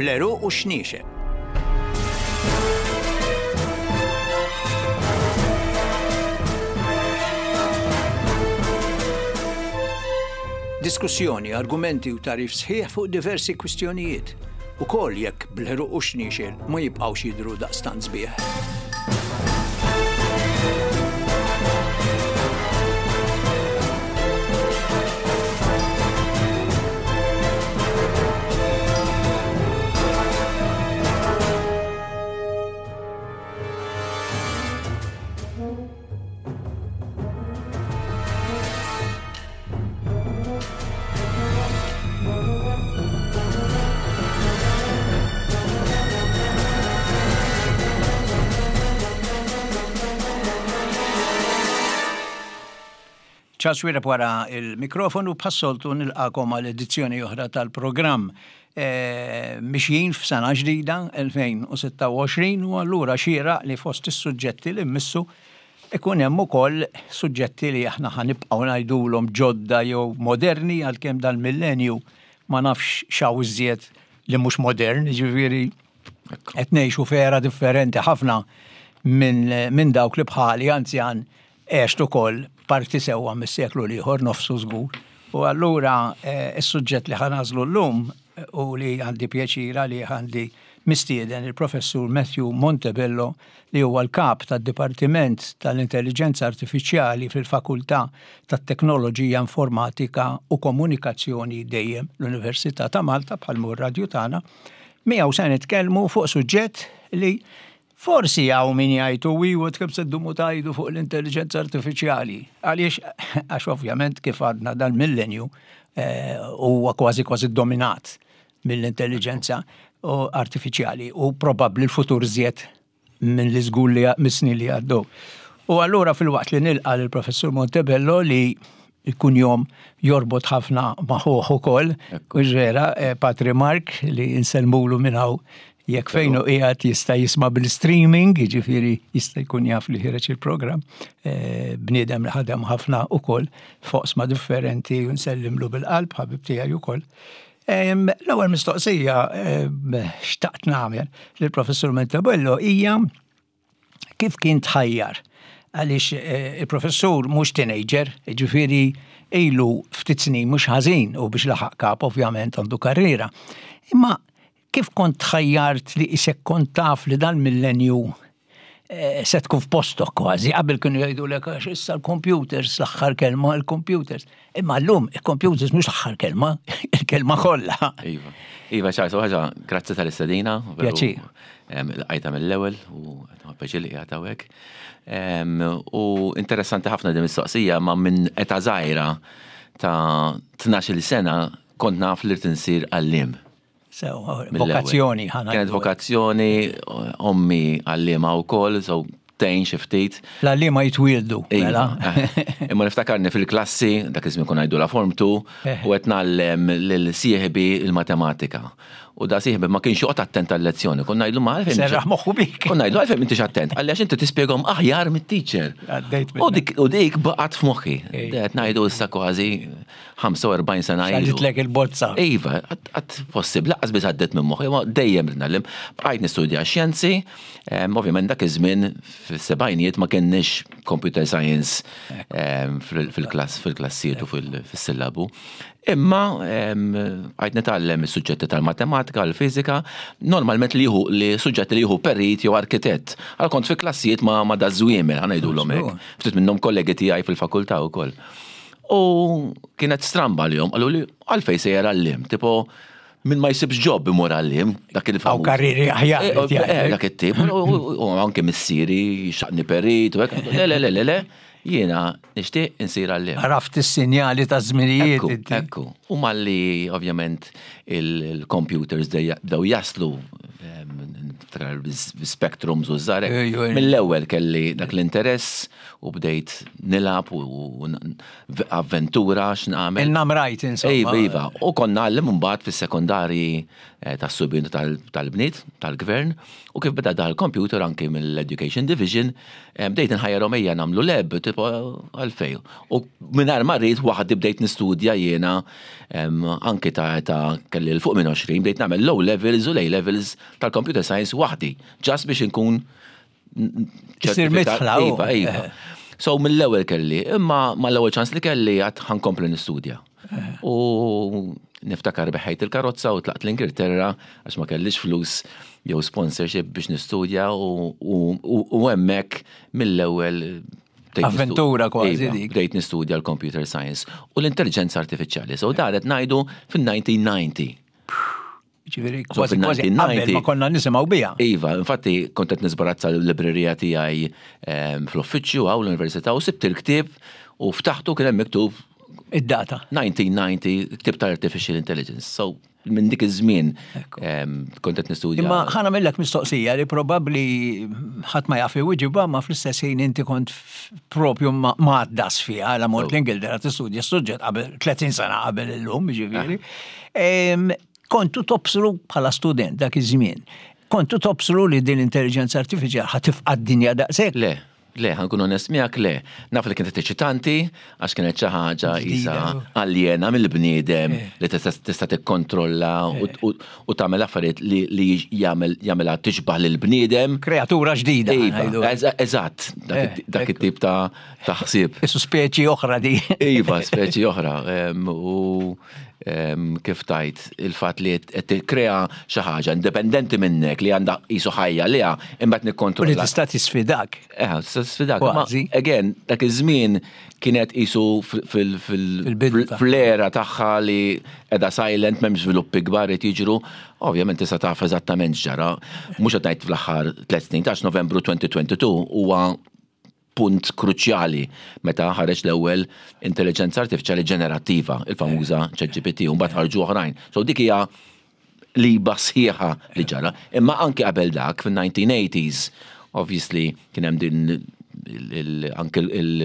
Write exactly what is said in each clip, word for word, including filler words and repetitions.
Bleru u Xniexe. Diskussjoni, argumenti u tarif sħiħ fuq diversi kwistjonijiet. Ukoll jekk Bleru u Xniexe ma jibqgħux jidhru daqstant sbieħ. ċaswira wara il-mikrofonu passoltu nilqakom għal edizzjoni oħra tal-programm. Mixjin f'sena ġdida elfejn u sitta u għoxrin u allura xira li fost is-suġġetti li mmissu ikun hemm ukoll suġġetti li aħna ħanibqgħu ngħidulhom ġodda jew moderni għalkemm dal-millenju ma nafx xaw iżjed li mhux modern, jiġifieri qed ngħixu fera differenti ħafna minn min dawk li bħali anzjan għext ukoll parti sewwa mis-seklu ieħor nofsu żgur. U allura is-suġġett li ħanażlu llum u li għandi pjaċira li għandi mistieden il-professur Matthew Montebello li huwa l-kap tad-Dipartiment tal-Intelligenza Artifiċjali fil-Fakultà tat-Teknoloġija Informatika u Komunikazzjoni dejjem l-Università ta' Malta bħalmu r-radju tagħna. Miegħu se nitkellmu fuq suġġett li forsi għaw min jgħajtu wiwot kif seddumu tajdu fuq l-intelligenza artificiali. Għaliex, għax ovvjament kif għadna dal-millenju huwa kważi kważi dominat mill-intelligenza artificiali u probabbli l-futur żjed minn li żgur li mis-snin li għaddew. U allura fil-waqt li nilqa' lill-Professur Montebello li jkun jom jorbot ħafna maħuħ ukoll, vera Patri Mark li insellmulu minn hawn jekk fejn u qiegħed jista' jisma' bil-streaming, jiġifieri jista' jkun jaf li ħireġ il-programm. Bniedem li ħadem ħafna wkoll foqsma differenti u nsellimlu bil-qalb ħabib tiegħi wkoll. L-ewwel mistoqsija xtaqt nagħmel lill-Professur Montebello hija kif kien tħajjar għaliex il-professur mhux teenager, jiġifieri ilu ftit snin mhux ħażin u biex laħaq kap ovvjament għandu karriera. Imma kif kont tħajjart li isek kont taf li dal-millenju se tkun f'postok kważi, qabel kienu jgħidulek għax issa l-computers l-aħħar kelma l-computers. Imma llum il-computers mhux l-aħħar kelma, il-kelma kollha. Iva. Iva ċartu ħaġa, grazzi tal-istadina. Pjaċir. Qajta mill-ewwel u paċir li qiegħed hawnhekk. U interessanti ħafna din mistoqsija ma minn età żgħira ta' tnax-il sena kont naf li tinsir għalliem. So, vokazzjoni ħana. Kienet vokazzjoni, ommi għallima wkoll, so tejn xi ftit. L-għallima jitwieldu, mela. Imma niftakarni fil-klassi, dak iż-żmien kun ngħidu la form tu, u qed nagħllem lil sieħbi il-matematika. U da sieħbi ma kienx joqgħod attent għall-lezzjoni, kun ngħidlu ma għalfejn. Serraħ moħħu bik. Kun ngħidlu għalfejn m'intix attent, għaliex inti tispjegahom aħjar mit-teacher. U dik u dik baqgħet f'moħħi. Qed ngħidu issa kważi ħamsa u erbgħin sena ilu. Xallitlek il-bozza. Iva, qatt possibbli laqas biss għaddet minn moħħi, ma dejjem nagħlem. Bqajt nistudja xjenzi, ovvjament dak iż-żmien fis-sebgħinijiet ma kienniex computer science fil-klass fil-klassijiet u fis-sillabu. Imma għajt nitgħallem is-suġġetti tal-matematika, l-fiżika, normalment li jieħu li suġġetti li jieħu perit jew arkitett. Għal kont fi klassijiet ma ma dażwiemel ħanejdulhom hekk. Ftit minnhom kollegi tiegħi fil-fakultà wkoll. U kienet stramba l-jom, għallu li għalfej sejjer għallim, tipo min ma jsibx jobb imur għallim, dak il-famu. Aw karriri aħjar. Dak it-tip, u anke missieri, xaqni perit, u hekk, le, le, le, le, le, jiena nixtieq insir għallim. Raft is-sinjali ta' żminijiet. Ekku, ekku. U malli ovvjament il-computers bdew jaslu spectrums u żarek. Mill-ewwel kelli dak l-interess u bdejt nilab u avventura x'nagħmel. Il-namrajt insomma. Iva, iva. U konna għallim mbagħad fis-sekondarji tas-subjun tal-bniet, tal-gvern, u kif beda dal-computer anke mill-Education Division, bdejt nħajjarhom ejja nagħmlu leb tipo għalfej. U mingħajr ma rrid waħdi bdejt nistudja jiena anke ta' kelli l-fuq minn għoxrin, bdejt nagħmel low levels u lay levels tal-computer science waħdi, ġast biex inkun Isir mitħla. Iva, iva. So mill-ewwel kelli, imma mal-ewwel ċans li kelli għad ħankompli nistudja. U niftakar beħejt il-karozza u tlaqt l-Ingilterra għax ma kellix flus jew sponsorship biex nistudja u hemmhekk mill-ewwel avventura kważi dik. Bdejt nistudja l-computer science u l-intelligenza artificiali. So daret ngħidu fin-nineteen ninety. Ġifieri kważi kważi qabel ma konna nisimgħu biha. Iva, infatti kont qed nisbarazza l-librerija tiegħi fl-uffiċċju hawn l-Università u sibt il-ktieb u ftaħtu kien hemm miktub id-data. nineteen ninety, ktib ta' Artificial Intelligence. So, minn dik iż-żmien kont qed nistudja. Imma ħana millek mistoqsija li probabbli ħadd ma jafi wiġibha ma fl-istess ħin inti kont propju m'għaddas fiha għal mort l-Ingilterra tistudja suġġett qabel tletin sena qabel illum, ġifieri. Kontu tobsru bħala student dak iż-żmien. Kontu tobsru li din l-intelligenza artificiali ħatifqa' d-dinja daqshekk? Le. Le, ħankun onest miegħek, le. Naf li kienet eċitanti għax kienet xi ħaġa isa aljena mill-bniedem li tista' tikkontrolla u tagħmel affarijiet li jagħmilha tixbaħ lill-bniedem. Kreatura ġdida. Eżatt, dak it-tip ta' ħsieb. Isu speċi oħra di. Iva, speċi oħra. U kif tajt il-fat li qed tikkrea xi ħaġa indipendenti minnek li għandha qisu ħajja liha imbagħad nikkontrolla. U li tista' tisfidak. Eh, tista' tisfidak. Ma again, dak iż-żmien kienet qisu fl-era tagħha li qiegħda silent m'hemm żviluppi kbar qed jiġru, ovvjament tista' taf eżattament x'ġara. Mhux qed ngħid fl-aħħar tliet snin ta' Novembru twenty twenty-two huwa punt kruċjali meta ħareġ l-ewwel intelligenza artificiali ġenerattiva, il-famuża ChatGPT, u mbagħad ħarġu oħrajn. So dik hija liba sħiħa li ġara, imma anke qabel dak fin-nineteen eighties, obviously kien hemm din anke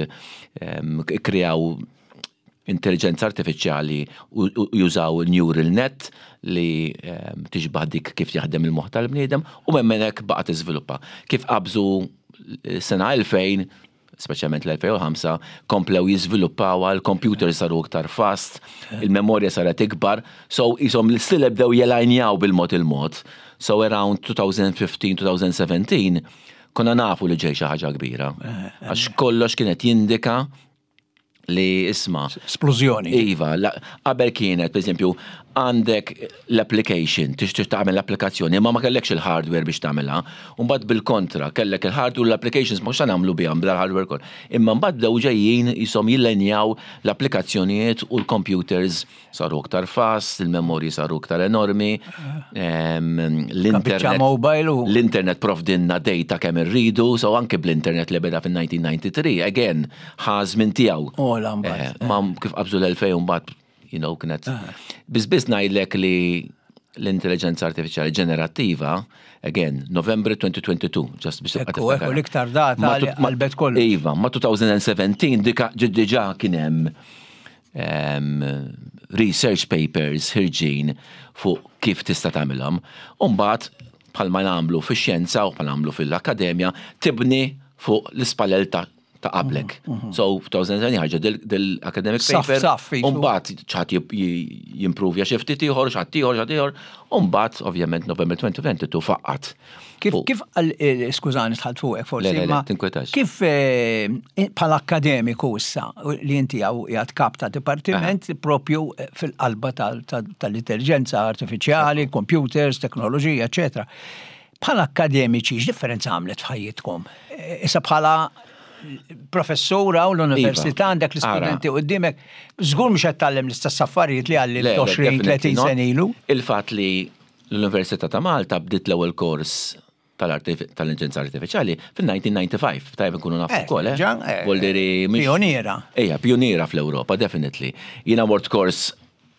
il-kreaw intelligenza artificiali u jużaw il-neural net li tixbaħ dik kif jaħdem il-moħħ tal-bniedem u hemmhekk baqgħet tiżviluppa. Kif qabżu sena elfejn, speċjalment l-elfejn u ħamsa, komplew jiżviluppaw l-computer saru iktar fast, il-memorja saret ikbar, so jisom l-stil bdew jelajnjaw bil-mod il-mod. So around twenty fifteen twenty seventeen konna nafu li ġej xi ħaġa kbira. Għax kollox kienet jindika li isma' esplużjoni. Iva, qabel kienet, per esempio, għandek l-application, tixtieq tagħmel l-applikazzjoni, imma ma kellekx il-hardware biex tagħmilha, u mbagħad bil-kontra, kellek il-hardware u l-applications mhux se nagħmlu bihom bl-hardware kol. Imma mbagħad bdew ġejjin ishom jillenjaw l-applikazzjonijiet u l-computers saru aktar fast, il-memorji saru aktar enormi, l-internet l-internet provdinna data kemm irridu, so anke bl-internet li beda fin-nineteen ninety-three, again, ħaż minn tiegħu. Ma kif qabżu l-elfejn mbagħad, you know, kienet. Bizbiz ngħidlek li l-intelligenza artificiali ġenerattiva, again, November twenty twenty-two, just biex Ekku, ekku l-iktar data għal-bet kollu. Iva, ma twenty seventeen diġà kien hemm research papers ħirġin fuq kif tista' tagħmilhom. U mbagħad bħalma nagħmlu fix-xjenza u bħalma nagħmlu fil-akkademja tibni fuq l-ispallel ta' ta' qablek. So, twenty seventeen ħarġa dil-academic paper, un-bat ċat jimprovja xifti tiħor, ċat tiħor, ċat tiħor, un-bat, ovvjament, November twenty twenty-two faqqat. Kif, skużani tħalt fuqek, forsi, ma kif pal-akademiku issa li inti għaw jgħat kap ta' departiment propju fil-qalba tal-intelligenza artificiali, computers, teknoloġija, eccetera. Pal-akademiċi, x'differenza għamlet f'ħajjitkom? Issa bħala professura u l-università għandek l-istudenti u d-dimek, żgur mhux qed tgħallem l-istess affarijiet li għalli twenty thirty sena ilu. Il-fatt li l-Università ta' Malta bdiet l-ewwel kors tal-intelligenza artificiali fin-nineteen ninety-five, tajb nkunu nafu wkoll, eh? Pioniera. Ejja, pioniera fl-Ewropa, definitely. Jiena mort kors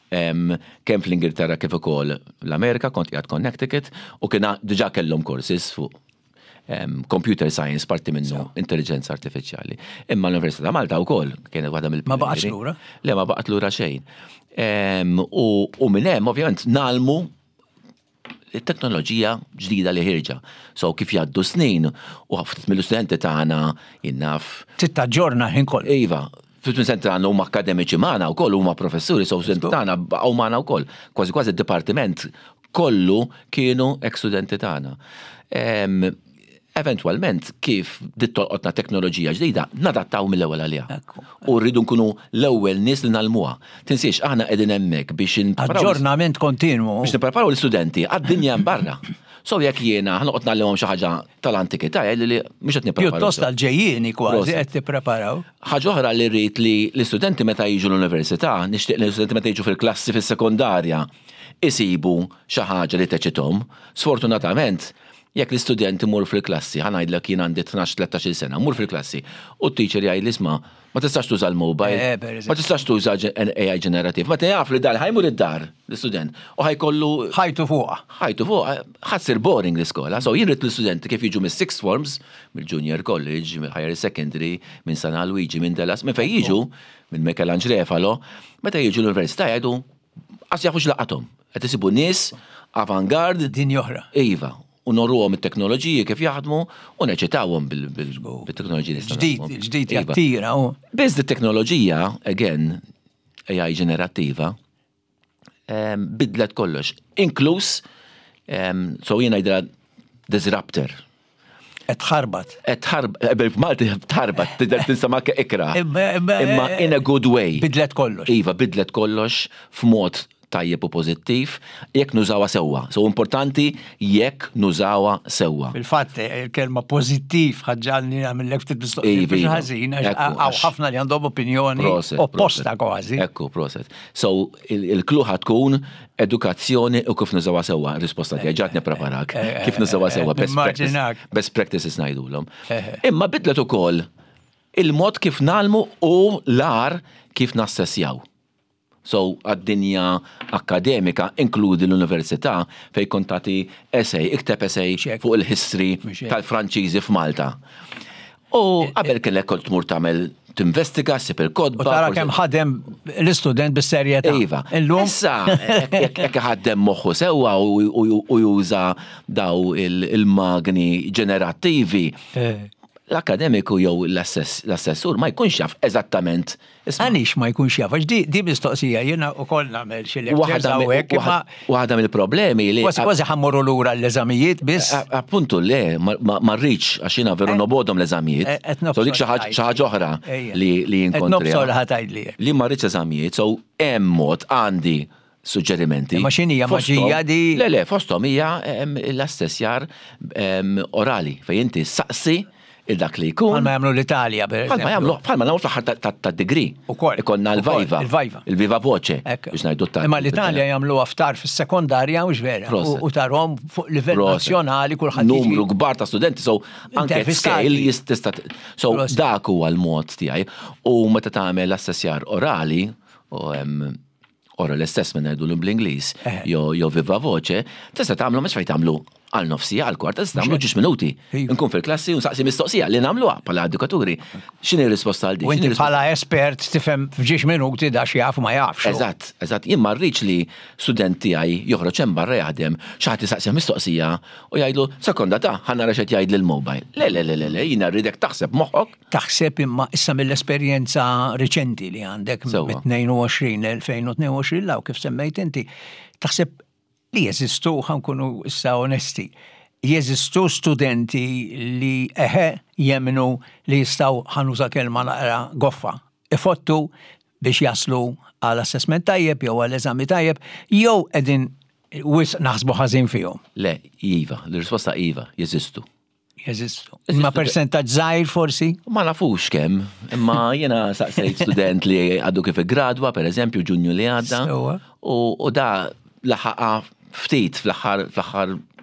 kemm fl-Ingilterra kif ukoll l-Amerika, kont qiegħed Connecticut, u kien diġà kellhom courses fuq Um, computer science, parti minnu so. Intelligenza artificiali. Imma l-Università Malta wkoll kienet waħda mill Ma baqgħetx lura? Le ma baqgħet lura xejn. Um, u, u minn hemm ovvjament nalmu it-teknoloġija ġdida li ħirġa. So kif jgħaddu snin u ħafna mill-istudenti tagħna jinnaf. Titta ġorna ħin koll. Iva, fil-studenti tagħna huma akademiċi magħna wkoll huma professuri, so studenti tagħna baqgħu magħna wkoll. Kważi kważi d-dipartiment kollu kienu ek-studenti tagħna. Um, Eventualment, kif dittolqotna teknoloġija ġdida, nadattaw mill-ewwel għalija. U rridu nkunu l-ewwel nies li nagħlmuha. Tinsiex aħna qegħdin hemmhekk biex aġġornament kontinwu. Biex nippreparaw l-istudenti għad-dinja barra. So jekk jiena ħanoqgħod nagħllimhom xi ħaġa tal-antikità li mhux qed nippreparaw. Pjuttost tal-ġejjieni kważi qed tippreparaw. Ħaġa oħra li rrid li l-istudenti meta jiġu l-università, nixtieq li l-istudenti meta jiġu fil-klassi fis-sekondarja isibu xi ħaġa li teċithom. Sfortunatament, jekk l-istudenti mur fil-klassi, ħanajdlek jien għandi tnax tlettax-il sena, mur fil-klassi, u t-teacher jgħid isma' ma tistax tuża l-mobile, ma tistax tuża A I ġenerativ, ma jaf li dar ħajmur id-dar l-istudent u ħajkollu ħajtu fuqha. Ħajtu fuqha, ħassir boring l-iskola. So jien rid l-istudenti kif jiġu mis-sixth forms, mill-junior college, mill-higher secondary, minn San Luigi, minn Delas, minn fejn jiġu, minn Michelangelo, meta jiġu l-università jgħidu għas jafux laqathom. Qed isibu nies avantgard din joħra. Iva. U norruhom it-teknoloġiji kif jaħdmu u neċitawhom bil-teknoloġiji. Ġdid, ġdid jattira. Biz it-teknoloġija, again, A I ġenerattiva, bidlet kollox. Inkluż, so jiena jidra disruptor. Et ħarbat. Et ħarbat, Malti tħarbat, tinsama ikra. Imma in a good way. Bidlet kollox. Iva, bidlet kollox f'mod tajjeb u pozittiv, jekk nużawa sewwa. So importanti jekk nużawa sewwa. Fil-fatt, il-kelma pozittiv ħaġġalni għamillek ftit mistoqsijiet biex ħażin, għaw ħafna li għandhom opinjoni opposta kważi. Ekku, proset. So il-kluħa tkun edukazzjoni u kif nużawa sewwa. Risposta tiegħi ġat nippreparak. Kif nużawa sewwa, best practices ngħidulhom. Imma bidlet ukoll il-mod kif nagħmlu u l-ar kif nassessjaw. So, għad-dinja akademika, inkludi l-università, fej kontati essay, ikteb essay fuq il-history tal-Franċiżi f'Malta. U qabel kellek kont tmur tagħmel tinvestiga ssib il-kodba. U tara kemm ħadem l-istudent bis-serjetà. Iva. Issa, jekk ħaddem moħħu sewwa u juża daw il-magni ġenerattivi. L-akademiku jew l-assessur ma jkunx jaf eżattament. Għanix ma jkunx jaf, għax di mistoqsija jiena wkoll nagħmel xi waħda mill-problemi li. Kważi kważi ħammorru lura l-eżamijiet biss. Appuntu le, ma rridx għax jiena veru nobodhom l-eżamijiet. So dik xi ħaġa oħra li jinkontrija. Li ma rridx eżamijiet, so hemm mod għandi suġġerimenti. Ma xinija maġija di. Le le, fosthom hija l-assessjar orali fejn inti saqsi il-dak li jkun. Palma jagħmlu l-Italja, per eżempju. Palma jagħmlu, palma nagħmlu fl-aħħar tad-degree. Ukoll. Ikonna l-vajva. Il-vajva. Il-viva voce. Biex ngħidu ta' imma l-Italja jagħmlu aftar fis-sekondarja mhux vera. U tarhom fuq livell nazzjonali kulħadd. Numru kbar ta' studenti, so anke scale jista' so dak huwa l-mod tiegħi. U meta tagħmel assessjar orali u oral assessment ngħidu bl-Ingliż jew viva voce, tista' tagħmlu mhux fejn tagħmlu għal nofsija, għal kwarta, nagħmlu ġiex minuti. Nkun fil-klassi u nsaqsi mistoqsija li nagħmluha bħala edukaturi. X'inhi r-risposta għal dik? U inti bħala espert tifhem f'ġiex minuti da xi jaf ma jafx. Eżatt, eżatt. Jien ma rridx li student tiegħi joħroġ hemm barra jaħdem xi ħadd isaqsi mistoqsija u jgħidlu sekonda ta' ħannara x'qed jgħid lill-mobile. Le le le le, jiena rridek taħseb moħħok. Taħseb imma issa mill-esperjenza riċenti li għandek mit-tnejn u għoxrin l-elfejn u tnejn u għoxrin law kif semmejt inti, taħseb li jeżistu ħankunu issa onesti. Jeżistu studenti li eħe jemnu li jistaw ħanuża kelma naqra goffa. Ifottu biex jaslu għal assessment tajjeb jew għal eżami tajjeb jew qegħdin wis naħsbu ħażin fihom. Le, iva, l-risposta iva, jeżistu. Jeżistu. Imma percentaġġ żgħir forsi? Ma nafux kemm, imma jiena saqsejt student li għadu kif igradwa, pereżempju ġunju li għadda, u da laħaqa ftit fl-aħħar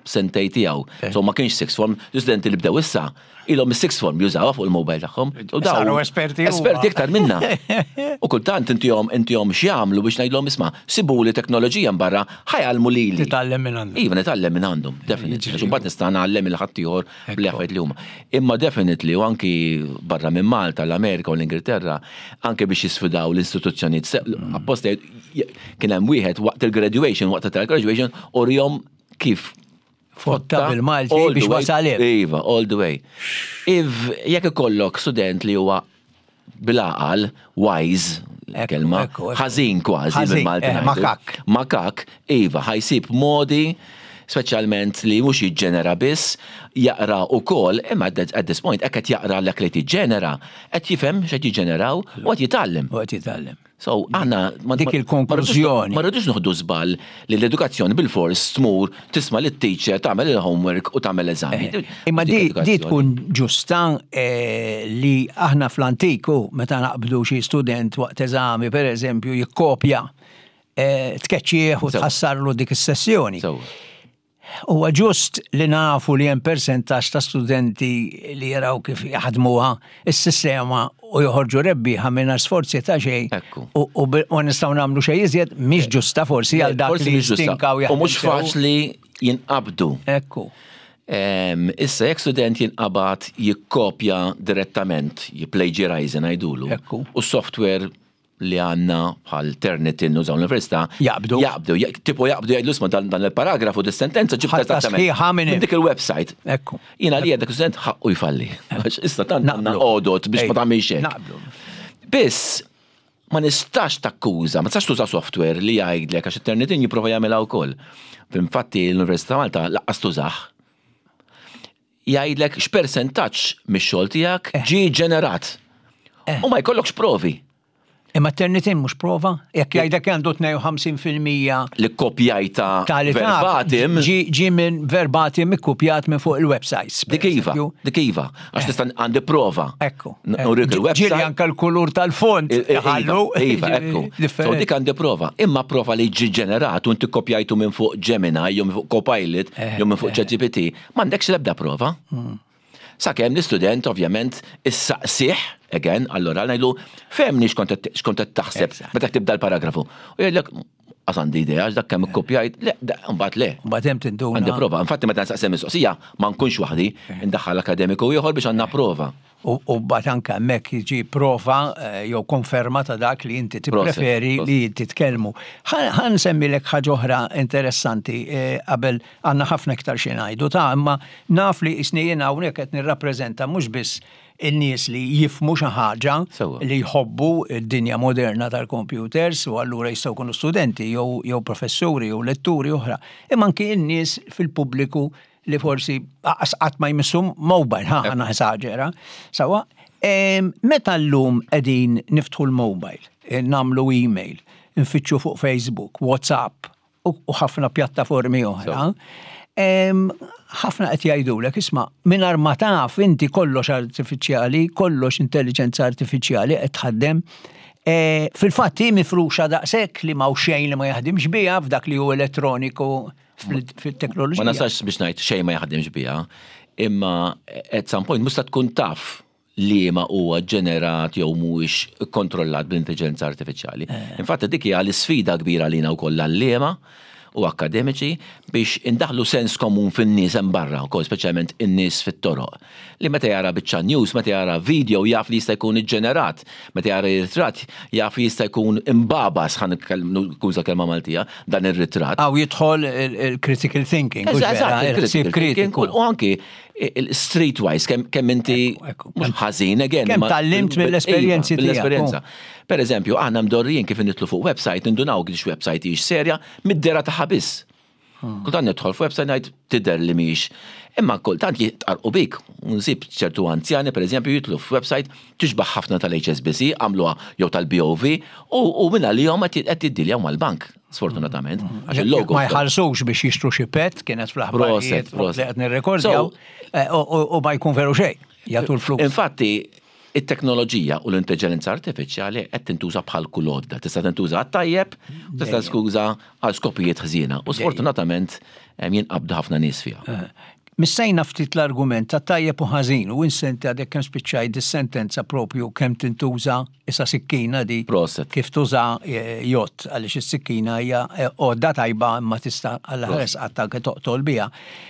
sentej tiegħu. So ma kienx sixth form, studenti li bdew issa ilhom is-sixth form jużawha fuq il-mobile tagħhom. Saru esperti. Esperti iktar minna. U kultant intihom intihom x'jagħmlu biex ngħidlhom isma' sibuli teknoloġija mbarra ħajgħalmu lili. Titgħallem minn għandhom. Iva nitgħallem minn għandhom, definitely. Mbagħad nista' nagħllem il-ħadd ieħor bli affarijiet li huma. Imma definitely u anki barra minn Malta, l-Amerika u l-Ingilterra anke biex jisfidaw l-istituzzjonijiet. Apposta kien hemm wieħed waqt il-graduation, waqt il-graduation orihom kif fotta bil-Malti biex wasalib. Iva, all the way. If jekk ikollok student li huwa bil-aqal, wise, kelma, ħażin kważi bil-Malti. Makak. Makak, iva, ħajsib modi, speċjalment li mhux jiġġenera biss, jaqra wkoll, imma at this point hekk qed jaqra l li tiġġenera, qed jifhem x'qed jiġġeneraw u qed jitgħallem. U qed jitgħallem. So, għanna dik il-konklużjoni. Ma rridux noħdu żball li l-edukazzjoni bil-fors tmur tisma' lit-teacher tagħmel il-homework u tagħmel eżami. Imma di tkun ġusta li aħna fl-antiku meta naqbdu xi student waqt eżami pereżempju jikkopja tkeċċieħ u tħassarlu dik is-sessjoni. Huwa ġust li nafu li hemm persentaġġ ta' studenti li jaraw kif jaħdmuha is-sistema u joħorġu rebbieħa mingħajr sforzi ta' xejn u nistgħu nagħmlu xejn iżjed mhix ġusta forsi għal dak li jistinkaw jaħdmu. U mhux faċli jinqabdu. Ekku. Issa jekk student jinqabad jikkopja direttament, jipplagiarize ngħidulu. U s-software li għanna bħal Turnitin nużaw l-università jaqbdu. Jaqbdu, tipo jaqbdu jgħidlu isma dan il-paragrafu dis-sentenza ġibta esattament dik il-website. Ekku. Jiena li għedek student ħaqqu jfalli. Issa tant għandna għodot biex ma tagħmilx hekk. Biss ma nistax takkuża, ma tistax tuża software li jgħidlek għax it-Turnitin jipprova jagħmilha wkoll. Infatti l-Università Malta laqqas tużaħ. Jgħidlek x'persentaġġ mix-xogħol tiegħek ġie ġenerat. U ma jkollokx provi. Imma Turnitin mhux prova, jekk jgħidek għandu tnejn u ħamsin fil-mija li kkopjajta verbatim. Ġi minn verbatim ikkupjat minn fuq il-websites. Dik iva, dik iva, għax tista' għandi prova. Ekku. Nurik il-website. Ġieli anke l-kulur tal-font. Iva, ekku. So dik għandi prova. Imma prova li ġi ġenerat u inti kkopjajtu minn fuq Gemini, jew minn fuq Copilot, jew minn fuq ChatGPT, m'għandekx l-ebda prova. Sakemm l-istudent ovvjament issaqsih, again, allora ngħidlu femni x'kont qed taħseb meta tibda l-paragrafu. U jgħidlek għandi idea dak kemm ikkopjajt, le, mbagħad le. Mbagħad hemm tinduna. Għandi prova. Infatti meta nsaqsem mistoqsija ma nkunx waħdi, indaħħal akademiku ieħor biex għandna prova. U mbagħad anke hemmhekk jiġi prova jew konferma ta' dak li inti tippreferi li titkellmu. Ħa nsemmilek ħaġa oħra interessanti qabel għandna ħafna iktar xi ngħidu ta' imma naf li isni jiena hawnhekk qed nirrappreżenta mhux biss in-nies li jifmu xi ħaġa li jħobbu d-dinja moderna tal-computers u allura jistgħu jkunu studenti jew jew professuri jew letturi oħra. Imma anke in-nies fil-pubbliku li forsi qatt ma jmissum mobile, ħa għana ħesaġera. Sawa, meta llum qegħdin niftħu l-mobile, nagħmlu email, nfittxu fuq Facebook, WhatsApp u ħafna pjattaformi oħra, ħafna qed jgħidulek isma' mingħajr ma taf inti kollox artifiċjali, kollox intelligenza artifiċjali qed tħaddem. Fil-fatt hi mifruxa daqshekk li ma xejn li ma jaħdimx biha f'dak li hu elettroniku fil-teknoloġija. Ma nasax biex ngħid xejn ma jaħdimx biha, imma at some point musta tkun taf li ma huwa ġenerat jew mhuwiex kontrollat bl-intelligenza artifiċjali. Infatti dik hija l-isfida kbira lina wkoll għall-liema u akademiċi biex indaħlu sens komun fin-nies hemm barra wkoll speċjalment in-nies fit-toroq. Li meta jara biċċa news, meta jara video jaf li jista' jkun iġġenerat, meta jara ritratt jaf li jista' jkun imbabas ħan kuża kelma Maltija dan ir-ritratt. Aw jidħol il-critical thinking. Eżatt, kritiku. U anki il-streetwise, kemm inti mhux ħażin again. Kemm tallimt mill-esperjenzi tiegħek. Per eżempju, aħna mdorrijin kif nitlu fuq website, indunaw għidx website hix serja, mid-dera taħħa biss. Kultant nidħol f'website ngħid tidher li mhix. Imma kultant jitqarqu bik, nsib ċertu anzjani pereżempju jitlu f'website tixbaħ ħafna tal-H S B C, għamluha jew tal-B O V u minn għalihom qed jiddiljaw mal-bank, sfortunatament. Għax il-logo. Ma jħallsux biex jixtru xi pet, kienet fl-aħbarijiet li qed nirrekordjaw u ma jkun veru xejn. Jagħtu l-flus. Infatti, it-teknoloġija u l-intelligenza artifiċjali qed tintuża bħal kulodda. Tista' tintuża għat-tajjeb, tista' skuża għal skopijiet ħżiena. U sfortunatament jinqabdu ħafna nies fiha. Missejna ftit l-argument ta' tajjeb u ħażin u insenti għadek kemm spiċċaj dis-sentenza propju kemm tintuża issa sikkina di Proset. kif tuża jott għaliex is-sikkina hija għodda tajba imma tista' għal ħares għattak toqtol biha.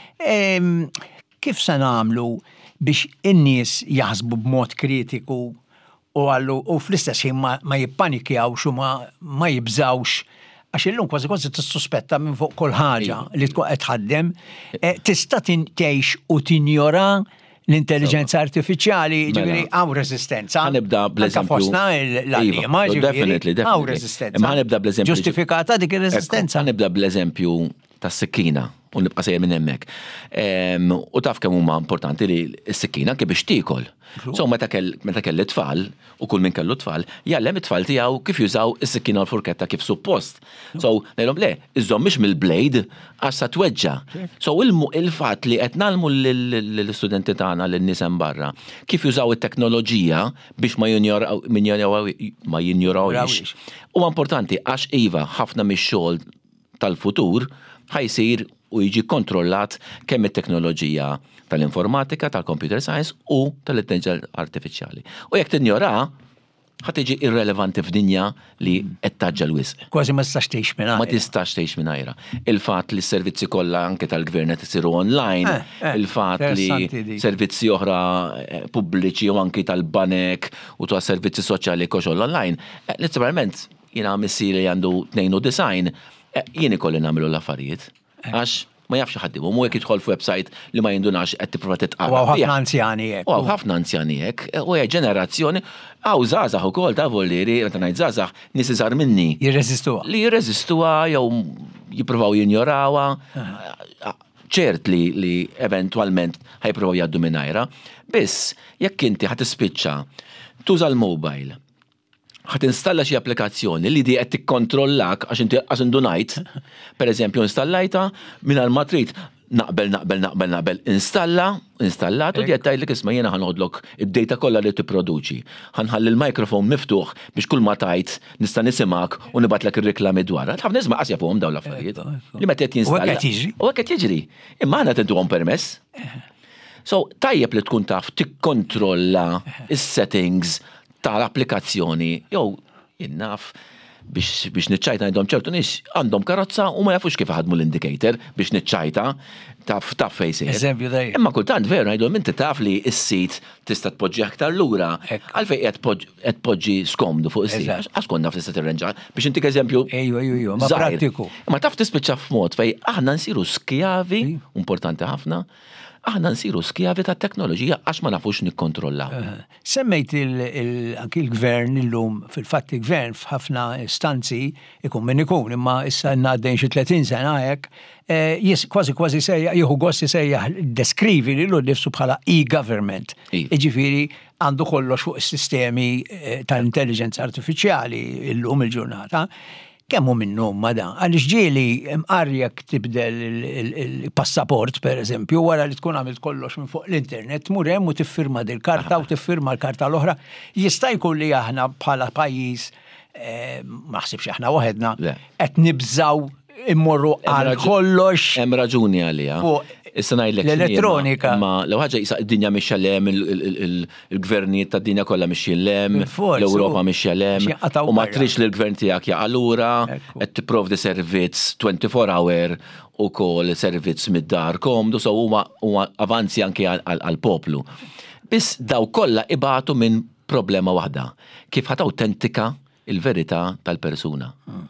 Kif se nagħmlu biex in-nies jaħsbu b'mod kritiku u għallu u fl-istess ħin ma jippanikjawx u ma jibżawx għax illum kważi kważi tissuspetta minn fuq kull ħaġa li tkun qed tħaddem, tista' tgħix u tinjora l-intelligenza artifiċjali, ġifieri hawn resistenza. Ħanibda bl-eżempju. Fostna l-għalliema, ġifieri hawn resistenza. Imma ħanibda bl-eżempju. Ġustifikata dik ir-resistenza. Ħanibda bl-eżempju tas-sikkina u nibqa' sejjer minn hemmhekk. U taf kemm huma importanti li s-sikkina kif biex tiekol. So meta kelli tfal u kull min kellu tfal, jallem it-tfal tiegħu kif jużaw is-sikkina u l-furketta kif suppost. So ngħidhom le, iżżomm mhix mill-blade għax sa tweġġa'. So il-fatt li qed nagħlmu lill-istudenti tagħna lin-nies hemm barra kif jużaw it-teknoloġija biex ma jinjorawx. Huwa importanti għax iva ħafna mix-xogħol tal-futur ħajsir u jiġi kontrollat kemm it-teknoloġija tal-informatika, tal-computer science u tal-intelligenza artifiċjali. U jekk tinjora, ħadd tiġi irrelevanti f'dinja li qed taġġel wisq. Kważi ma tistax tgħix minn Ma tistax tgħix mingħajrha. Il-fatt li s-servizzi kollha anke tal-gvern qed isiru online, il-fatt li servizzi oħra pubbliċi u anke tal-banek u ta' servizzi soċjali koxol online, letteralment jiena missieri li għandu tnejn u design, jien ikolli nagħmlu l-affarijiet. Għax ma jafx ħaddim, u mu jek jidħol website li ma jindunx qed tipprova titqara. U ħafna anzjani hekk. U ħafna anzjani hekk, u hija ġenerazzjoni hawn żgħażagħ ukoll ta' vollieri, meta ngħid żgħażagħ nies iżgħar minni. Jirreżistuha. Li jirreżistuha jew jippruvaw jinjorawha. ċert li li eventwalment ħajpruvaw jgħaddu mingħajrha, biss jekk inti ħadd tispiċċa tuża l-mobile ħat installa xi applikazzjoni li di qed tikkontrollak għax inti għax indunajt, pereżempju installajta mingħajr ma trid naqbel naqbel naqbel naqbel installa, installat u di qed tgħidlek isma' jiena ħanħodlok id-data kollha li tipproduċi. Ħanħalli l-mikrofon miftuħ biex kull ma tajt nista' nisimgħek u nibatlek ir-riklami dwarha. Ħafna nies ma qas jafuhom dawn l-affarijiet. Li meta qed jinstalla. U hekk qed jiġri. U hekk qed jiġri. Imma aħna tintuhom permess. So tajjeb li tkun taf tikkontrolla is-settings tal-applikazzjoni, jew innaf biex biex niċċajta għandhom ċertu nies għandhom karozza u ma jafux kif ħadmu l-indicator biex niċċajta taf taf fejn Eżempju dej. Imma kultant veru ngħidhom inti taf li s-sit tista' tpoġġi aktar lura għalfejn qed tpoġġi skomdu fuq is-sit. Għax konna tista' tirrenġa biex intik eżempju. Ejju ejju ejju, ma prattiku. Imma taf tispiċċa f'mod fejn aħna nsiru skjavi, importanti ħafna. Aħna nsiru skjavi ta' teknoloġija għax ma nafux nikkontrolla. Semmejt anki l-gvern illum, fil-fatt il-gvern f'ħafna stanzi ikun min ikun, imma issa ngħaddejn xi tletin sena hekk, kważi kważi sejja jieħu gost isejjaħ deskrivi lilu nnifsu bħala e-government. Jiġifieri għandu kollox fuq is-sistemi tal-intelligenza artifiċjali illum il-ġurnata. Kemmu minnhom ma dan, għaliex ġieli mqarjek tibdel il-passaport per eżempju, wara li tkun għamilt kollox minn fuq l-internet, tmur hemm u tiffirma dil karta u tiffirma l-karta l-oħra. Jista' jkun li aħna bħala pajjiż ma ħsibx aħna waħedna qed nibżaw immorru għal kollox. Hemm raġuni għaliha. Issa ngħidlek l-elettronika. Ma l ħaġa jisa id-dinja mixja lem, il-gvernijiet tad-dinja kollha mixjin lem, l-Ewropa mixja lem, u ma trix li l-gvern tiegħek jaqa' lura, qed tipprovdi servizz twenty-four hour ukoll servizz mid-dar komdu, so huma avanzi anke għall-poplu. Biss daw kollha ibatu minn problema waħda, kif ħadd autentika il-verità tal-persuna.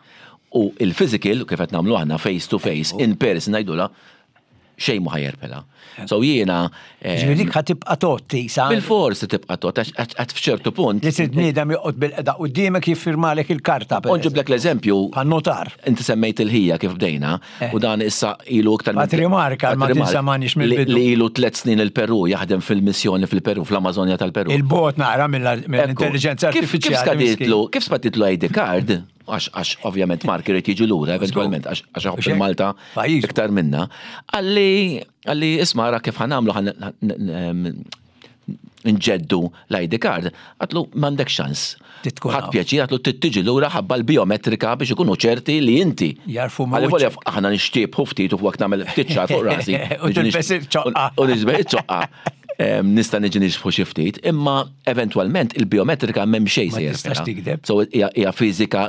U il-physical, kif qed nagħmlu aħna face to face, in person ngħidula, xejn ma ħajerpela. So jiena. Ġifieri dik ħatibqa' totti sa. Bil-forsi tibqa' tot għax f'ċertu punt. Li trid bniedem joqgħod bil-qeda quddiemek jiffirmalek il-karta. Onġiblek l-eżempju. Pan-notar. Inti semmejt il-ħija kif bdejna u dan issa ilu aktar. Ma trimarka ma tinsamanix mill-bidu. Li ilu tliet snin il-Peru jaħdem fil-missjoni fil-Peru fl-Amazonja tal-Peru. Il-bot naqra mill-intelligenza artifiċjali. Kif spatitlu I D card? Għax, għax, ovvjament, Mark irid jiġi lura, eventualment, għax, għax fil-Malta iktar minna. Għalli, għalli, isma, ra kif ħanamlu, nġeddu l-I D card, għatlu m'għandek xans. Titkun Ħadd hawn. pjaċir għatlu tiġi lura ħabba l-biometrika biex ikunu ċerti li inti. Jarfu Għalli mawċ. volja aħna nixtiebħu ftit u fuq nagħmel ftit xahar fuq rasi. U tilbes il-ċoqqa. U nisbeħ il-ċoqqa. Em, Nista' niġi nixfu xi ftit, imma eventwalment il-biometrika m'hemm xejn Ma se tistax jerfeha. tikdeb. So hija hija fiżika.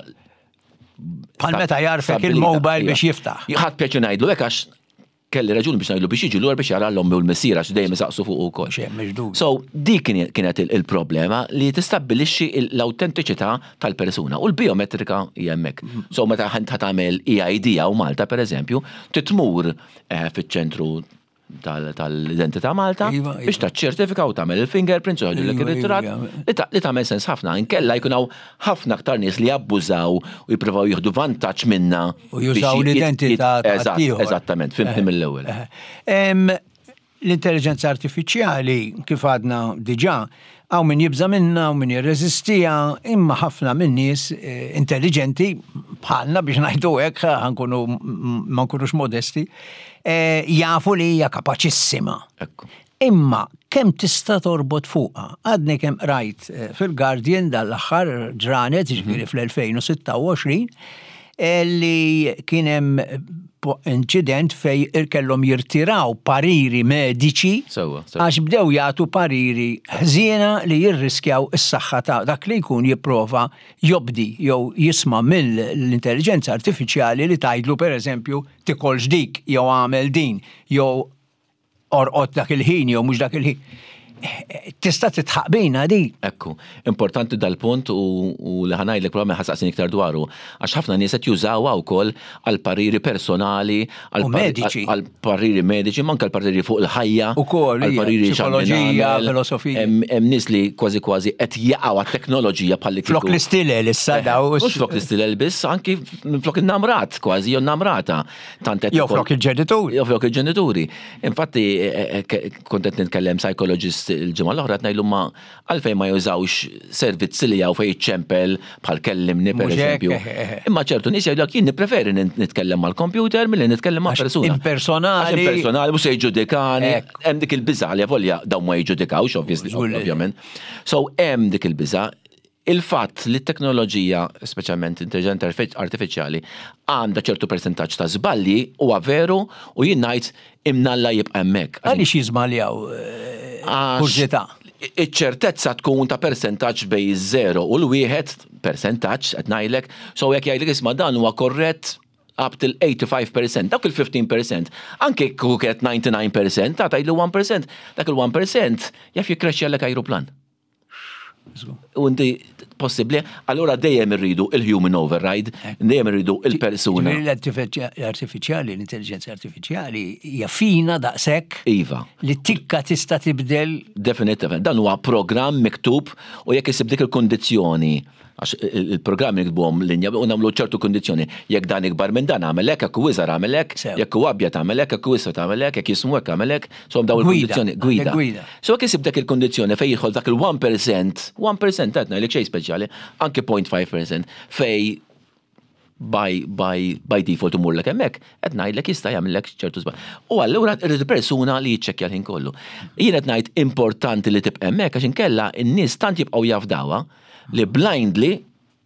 Bħal meta jarfek stabilita. il-mobile Ija. biex jiftaħ. Ħadd pjaċi ngħidlu hekk għax kelli raġun biex ngħidlu biex jiġi lura biex jara l-ommi u l-messiera għax dejjem isaqsu fuq ukoll. Xejn meġdud. So, dik kien- kienet il- il-problema li tistabbilixxi il- l-autentiċità tal-persuna u l-biometrika hija hemmhekk. So, meta ħant tagħmel E I D u Malta pereżempju, titmur eh, fiċ-ċentru tal- tal-identità Malta Iva, iva. biex taċċertifika u tagħmel il-fingerprints u jħodu Iva, l-ritrat iva. li ta- li tagħmel sens ħafna. Inkella jkun hawn ħafna aktar nies li jabbużaw u jippruvaw jieħdu vantaġġ minna. U jużaw biex jit- l-identità jit- ta' Eżatt, ħaddieħor. Eżattament, fimtni mill-ewwel. Em, L-intelligenza artifiċjali, kif għadna diġà, għaw min jibża minna, għaw min jirreżistija, imma ħafna minn nies eh, intelligenti, bħalna biex ngħidu hekk, ħankunu m- ma nkunux modesti, eh, jafu li hija kapaċissima. Ekku. Imma kemm tista' torbot fuqha? Għadni kemm rajt eh, fil-Guardian dal-aħħar ġranet, ġifieri fl-twenty twenty-three, eh, li kien hemm po- inċident fej kellhom jirtiraw pariri mediċi Sewwa, sewwa. għax bdew jagħtu pariri ħżiena li jirriskjaw is-saħħa ta' dak li jkun jipprova jobdi jew jisma' mill-intelligenza artifiċjali li tgħidlu pereżempju tikolx dik jew għamel din jew orqod dak il-ħin jew mhux dak il-ħin. Tista' titħaq bejna di. Ekku, importanti dal-punt u, u li ħanajdlek probabli ħasaqsin iktar dwaru, għax ħafna nies qed jużawha wkoll għal pariri personali, għal U pari- mediċi. għal pariri mediċi, manka għal pariri fuq il-ħajja, Ukoll, għal hija, pariri psikoloġija, x'għandi nagħmel. filosofija. Hemm hemm nies li kważi kważi qed jaqgħu għat-teknoloġija bħal li Flok kieku- l-istilel issa daw. Mhux flok l-istilel biss, anki flok il-namrat kważi, jew namrata. Tant qed Jew ikoll- flok il-ġenituri. Jew flok il-ġenituri. Infatti, eh, eh, kontent nitkellem psychologist il-ġimgħa l-oħra ngħidlu ma għalfejn ma jużawx servizzi li jew fejn jiċċempel bħal kellimni Mhux pereżempju. hekk, eh, eh. Imma ċertu nies jgħidlek jien nippreferi nin- nitkellem mal-kompjuter milli nitkellem ma' Għax persuna. impersonali- Għax impersonali mhux se jġudikani. Hekk. Hemm dik il-biża' li volja dawn ma jiġġudikawx obviously, Żgur. ovvjament. So hemm dik il-biża' il-fatt li t-teknoloġija, speċjalment intelligenza artifiċjali, għandha ċertu percentaġġ ta' żbalji huwa veru u jien ngħid imnalla jibqa' hemmhekk. Għaliex jiżmaljaw Għax kurzità. iċ-ċertezza tkun ta' percentaġġ bej zero u l-wieħed percentaġġ qed ngħidlek, so jekk jgħidlek isma' dan huwa korrett up till eighty-five percent, dak il-fifteen percent. Anke kieku kienet ninety-nine percent, ta' tgħidlu one percent, dak il-one percent jaf jikkrexxi għalek ajruplan. U inti possibbli, allura dejjem irridu il-human override, dejjem irridu il-persuna. Ġifieri L-artifiċjali, l-intelligenza artifiċjali hija fina daqshekk Iva. li tikka tista' tibdel. Definitivament, dan huwa programm miktub u jekk isib dik il-kondizzjoni, għax il-programm nikbuhom linja u nagħmlu ċertu kondizzjoni, jekk dan ikbar minn dan għamel hekk, jekk huwiżar għamel hekk, Sew. jekk huwa abjad għamel hekk, jekk huwisfet għamel hekk, jekk jismu hekk għamel hekk, so daw Gwida, il-kondizzjoni gwida. gwida. So jekk isib dak il-kondizzjoni fejn jidħol dak il-one percent, one percent qed ngħidlek xejn speċjali, anke zero point five percent fej by, by, by default umurlek hemmhekk, qed ngħidlek jista' jagħmellek ċertu żball. U allura irrid persuna li jiċċekkja l-ħin kollu. Jien qed ngħid importanti li tibqa' hemmhekk għax inkella n-nies tant jibqgħu jafdawha li blindly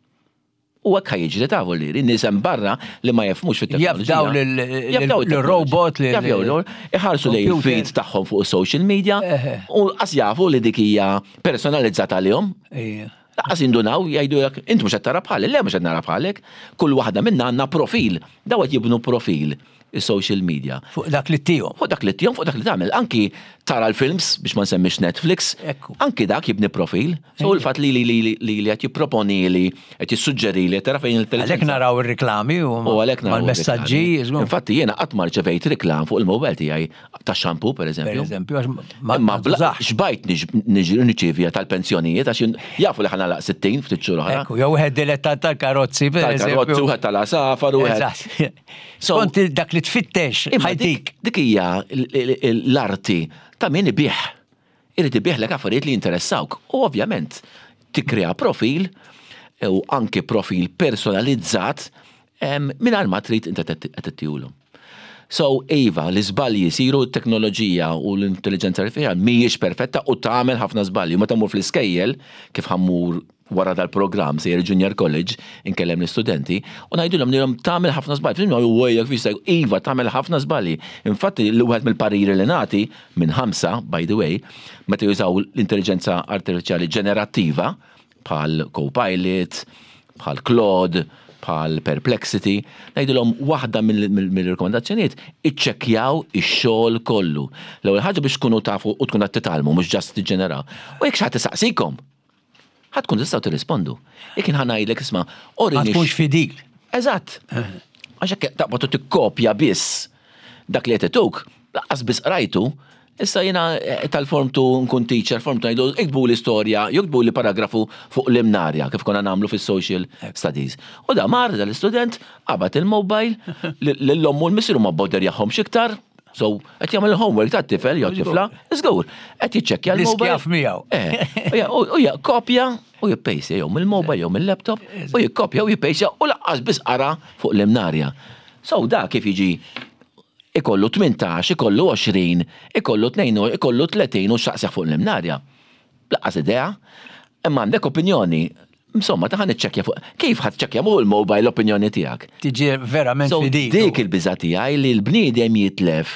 u għak ħajġri ta' volli, n-nies hemm barra li ma jafmux fit-teknoloġija. Jafdaw lil- l-robot li Jafdaw iħarsu li computer. il-feed tagħhom fuq social media u qas jafu li dik hija personalizzata għalihom. Ejja. Laqas indunaw jgħidu jak, intu mhux qed tara bħalek, le mhux qed nara bħalek. Kull waħda minna għandna profil. Daw qed jibnu profil is-social media. Fuq dak li tihom. Fuq dak li tihom, fuq dak li tagħmel. Anki tara l-films biex ma nsemmix Netflix. Ekku. Anki dak jibni profil. So l-fatt li li li li li qed jipproponi li qed jissuġġeri li tara fejn Għalhekk il-televiżjoni. naraw ir-reklami u U għalek naraw mal-messaġġi. reklami. żgur. Infatti jiena qatt ma rċevejt reklam fuq il-mobile tiegħi ta' shampoo Per pereżempju. eżempju, għax ma Imma ma bla tużax. xbajt niġri niċċivija tal-pensjonijiet għax jien- jafu li ħana laq sittin ftit xhur oħra. Ekku, jew wieħed dilettat tal-karozzi, per Tal-karozzi eżempju. wieħed tal-asafar u wieħed. Eżatt. So- Skont il- dak li tfittex, Imma ħajtik. dik dik hija l- l- l- l-arti ta' min ibih. Irid ibieħlek affarijiet li jinteressawk. U ovvjament tikkrea profil u anke profil personalizzat mingħajr ma trid inta qed tittihulhom. So, Eva, l-iżbalji jisiru t-teknoloġija u l-intelligenza artificiali mhijiex perfetta u tagħmel ħafna żbalji. Meta mmur fl-iskejjel kif ħammur wara dal-programm sejjer junior college inkellem l-istudenti u ngħidulhom nihom tagħmel ħafna żbalji. Fimhom huwa kif Iva tagħmel ħafna żbalji. Infatti l-wieħed mill-pariri li nagħti minn ħamsa, by the way, meta jużaw l-intelligenza artificiali ġenerattiva bħal Copilot, bħal Claude, bħal Perplexity, ngħidulhom waħda mill-rekomendazzjonijiet iċċekkjaw ix-xogħol kollu. L-ewwel ħaġa biex tkunu tafu u tkun qed titgħallmu mhux ġast tiġġeneraw. U jekk xi ħadd isaqsikom, ħadd tkun tistgħu tirrispondu. Jekk inħanajdlek isma' orini. Ma tkunx fidil. Eżatt. Għax hekk taqbad tikkopja biss dak li qed ituk, laqqas biss qrajtu. Issa jena tal-formtu nkun teacher, formtu għajdu, iktbu l-istorja, jiktbu li paragrafu fuq l-imnarja, kif konna namlu fil-social studies. U da marda l-student, għabat il-mobile, l-lommu l-missiru ma boder jaħħom xiktar, so, għet jgħamil il-homework ta' t-tifel, jew tifla, izgħur, għet jċekja l-mobile. L-iskjaf miegħu. U jikkopja, u jippejsja, jew mill-mobile, jew mill-laptop, u jikkopja, u jippejsja, u laqqas bis qara fuq l-imnarja. So, da kif jiġi ikollu tmintax, ikollu għoxrin, ikollu tnejn, ikollu tletin u xaqsjaħ fuq l-imnarja. Laqqas idea, imma għandek opinjoni, insomma, taħan iċċekja fuq, kif ħad ċekja mu l-mobile l-opinjoni tijak? Tiġi verament fidik. Dik il-biża tiegħi li l-bniedem jitlef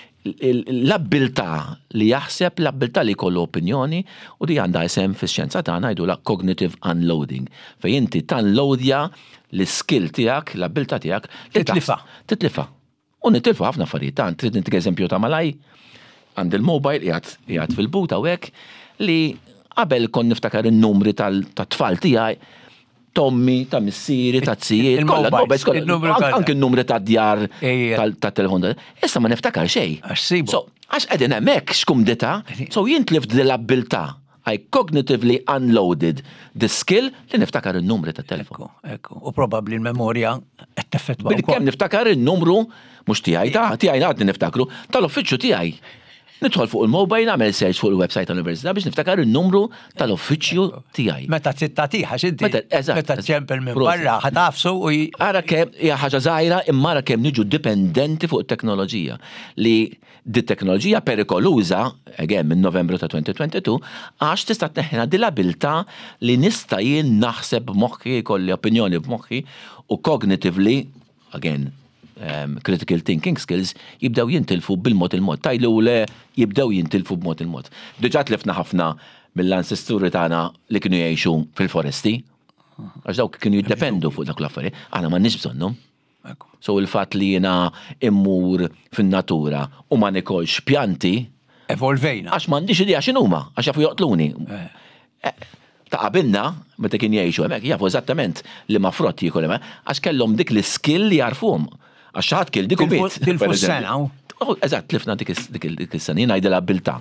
l-abbiltà li jaħseb, l-abbiltà li jkollu opinjoni u di għandha isem fix-xjenza tagħna ngħidu la cognitive unloading. Fejn inti tanloadja l-skill tiegħek, l-abbiltà tiegħek titlifa. Titlifa. U nitilfu ħafna affarijiet, tant trid nintik eżempju ta' malaj, għand il-mobile qiegħed fil-but hawnhekk li qabel kon niftakar in-numri tat-tfal tiegħi, Tommi, ta' missieri, ta' tzijiet, kollha mobile, anke n-numri ta' djar tat-telefon. Issa ma niftakar xejn. Għax sibu. So, għax qegħdin hemmhekk x'kumdita, so jintlif l-abilità. I cognitively unloaded the skill li niftakar il-numri ta' telefon. Ekku, u probabli l-memorja qed teffettwa. Bil-kemm niftakar il-numru mhux tiegħi ta' tiegħi ngħadni niftakru tal-uffiċċju tiegħi. Nidħol fuq il-mobile nagħmel search fuq il-website tal-Università biex niftakar il-numru tal-uffiċċju tiegħi. Meta tittatiħ għax inti. Meta ċempel minn barra ħatafsu u ara kemm hija ħaġa żgħira imma ara kemm niġu dipendenti fuq it-teknoloġija li dit-teknoloġija perikoluża, again minn Novembru ta' twenty twenty-two, għax tista' tneħħina dil-abilità li nista' jien naħseb b'moħħi, jkolli opinjoni b'moħħi u cognitively, again, um, critical thinking skills, jibdew jintilfu bil-mod il-mod. Tajlu le jibdew jintilfu b'mod il-mod. Diġà tlifna ħafna mill-ancesturi tagħna li kienu jgħixu fil-foresti, għax dawk kienu jiddependu fuq dak l-affarijiet, aħna m'għandniex bżonnhom. So il-fatt li jiena immur fin-natura u ma nikolx pjanti evolvejna. Għax m'għandix idea x'inhuma, għax jafu joqtluni. Ta' qabilna, meta kien jgħixu hemmhekk, jafu eżattament li ma frotti jikol hemmhekk, għax kellhom dik l-iskill li jarfuhom. Għax xi ħadd kiel dik u bit. Fil-fussena. Eżatt, tlifna dik is-sena, jien ngħidilha abilità.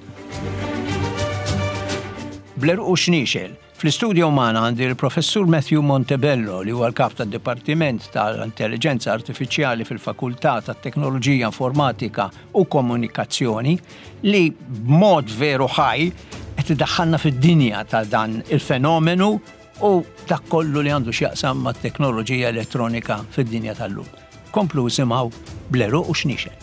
Blerq u xnixel. Fl-istudio magħna għandi l-professur Matthew Montebello li huwa l-kap tad-Dipartiment tal-Intelligenza Artifiċjali fil-Fakultà tat-Teknoloġija Informatika u Komunikazzjoni li b'mod veru ħaj qed iddaħħalna fid-dinja ta' dan il-fenomenu u dak kollu li għandu x'jaqsam mat-teknoloġija elettronika fid-dinja tal-lum. Komplu simgħu Blerq u xnixel.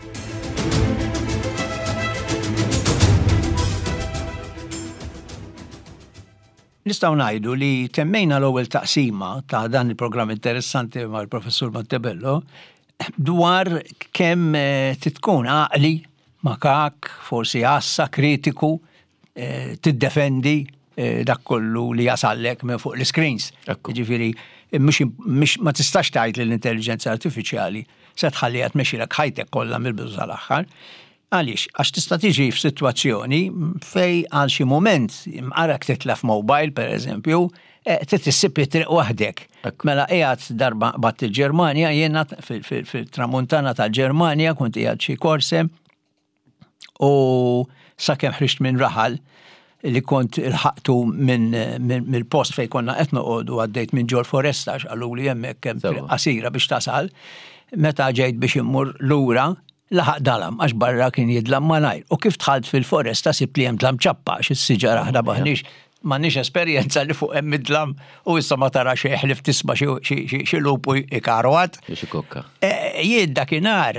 Nistgħu ngħidu li temmejna l-ewwel taqsima ta' dan il-programm interessanti mal-professur Montebello dwar kemm titkun għaqli, makak, forsi għassa, kritiku, tiddefendi dak kollu li jasallek minn fuq l-screens. Ġifieri mhux ma tistax tgħid li l-intelligenza artifiċjali se tħalliha tmexxilek ħajtek kollha mill-bidu sal-aħħar. Għaliex, għax tista' tiġi f'sitwazzjoni fej għal xi mument imqarak titlef mobile pereżempju, titissib triq waħdek. Mela qiegħed darba batt il-Ġermanja, jiena fil-tramuntana tal-Ġermanja kont qiegħed xi korse u sakemm ħriġt minn raħal li kont ilħaqtu minn mill-post fejn konna qed noqogħdu għaddejt minn ġol foresta għaluli hemmhekk hemm qasira biex tasal. Meta ġejt biex immur lura laħaq dalam, għax barra kien jidlam malajr. U kif tħalt fil-foresta sib li hemm dlam ċappa, x-siġara ħda baħniex, m'għandniex esperjenza li fuq hemm id-dlam u issa ma tara xi ħlif tisma' xi lupu ikarwat. Xi kokka. Jien dakinhar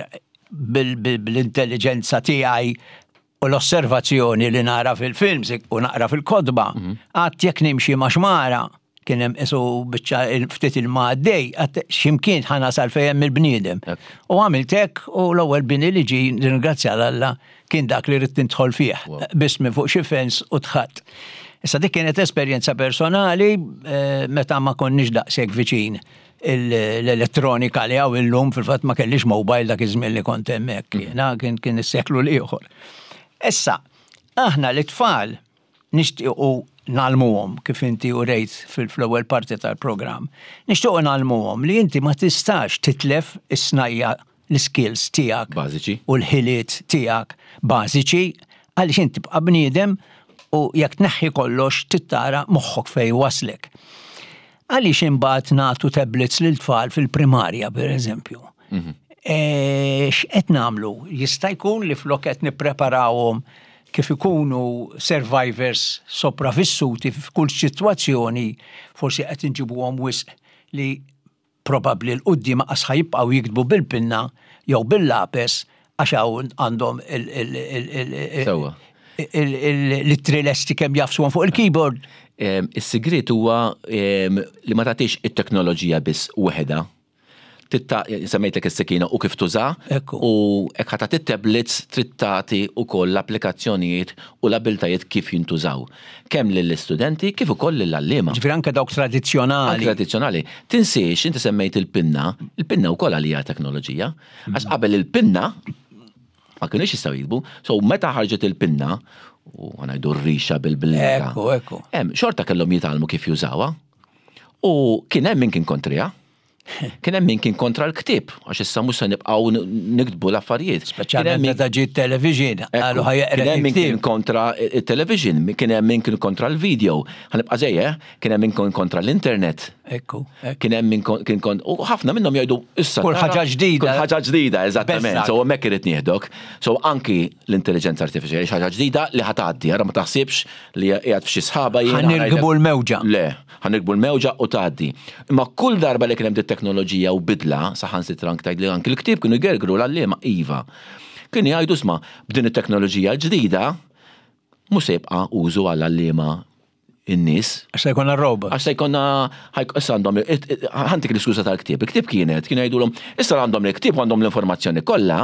bil-intelligenza tiegħi u l-osservazzjoni li nara fil-films u naqra fil-kodba, għad jekk nimxi ma' xmara, kien hemm isu biċċa ftit il-maddej, għad ximkien ħanasal fejn il-bniedem. U għamilt hekk u l-ewwel bini li ġi ringrazzja l-Alla kien dak li rrid nidħol fih, biss minn fuq xi fens u tħadd. Issa dik kienet esperjenza personali meta ma konniex daqshekk viċin l-elettronika li għaw illum fil-fatt ma kellix mobile dak iż-żmien li kont hemmhekk. Jiena kien kien is-seklu l-ieħor. Issa, aħna l-tfal nixtiequ nagħlmuhom kif inti u rejt fil-ewwel parti tal-programm. Nixtiequ nagħlmuhom li inti ma tistax titlef is-snajja l-skills tiegħek bażiċi u l-ħiliet tiegħek bażiċi għaliex inti tibqa' bniedem u jekk tneħħi kollox tittara moħħok fejn waslek. Għaliex imbagħad nagħtu tablets lil tfal fil-primarja pereżempju. X'qed nagħmlu? Jista' jkun li flok qed nippreparawhom kif ikunu survivors sopravissuti f'kull sitwazzjoni, forsi qed inġibuhom wisq li probabbli l-qudiem qas ħajibqgħu jiktbu bil-pinna jew bil-lapes għax hawn għandhom il-trilesti kemm jafsuhom fuq il-keyboard. Is-sigriet huwa li ma tagħtix it-teknoloġija biss weħeda. Titta, semmejtek is-sekina u kif tuża, u hekk ħadd it-tablets trid tagħti wkoll l-applikazzjonijiet u l-abiltajiet kif jintużaw. Kemm lill-istudenti kif ukoll lill-għalliema. Ġifieri anke dawk tradizzjonali. Tradizzjonali. Tinsiex inti semmejt il-pinna, il-pinna wkoll għalija teknoloġija, għax qabel il-pinna ma kienux jistgħu jikbu, so meta ħarġet il-pinna u ngħidu r-rixa bil-bilka. Ekku, ekku. Hemm xorta kellhom jitgħallmu kif jużawha. U kien hemm min kien kontrija. Kien hemm min kien kontra l-ktieb, għax issa mhux se nibqgħu nikdbu l-affarijiet. Speċjalment meta ġiet television, qalu ħajjaqra. Kien hemm min kien kontra it-television, kien hemm min kien kontra l-video. Ħanibqa' żejjeh, kien hemm min kien kontra l-internet. Ekku. Kien hemm min kien kontra u ħafna minnhom jgħidu issa. Kull ħaġa ġdida. Kull ħaġa ġdida, eżattament. So hemmhekk irid nieħdok. So anki l-intelligenza artificiali ħaġa ġdida li ħatgħaddi, ara ma taħsibx li qiegħed f'xi sħaba jiena. Ħanirkbu l-mewġa. Le, ħanirkbu l-mewġa u tgħaddi. Imma kull darba li kien hemm dit-teknoloġija u bidla, saħansitra anke tgħidli anke l-ktieb kienu jgergru l-għalliema iva. Kien jgħidu isma' b'din it-teknoloġija ġdida mhux se jibqa' użu għall-għalliema in-nies. Għax se jkollna robots. Għax se jkollna issa għandhom ħantik l-iskuża tal-ktieb. Il-ktieb kienet kienu jgħidulhom issa għandhom l-ktieb għandhom l-informazzjoni kollha.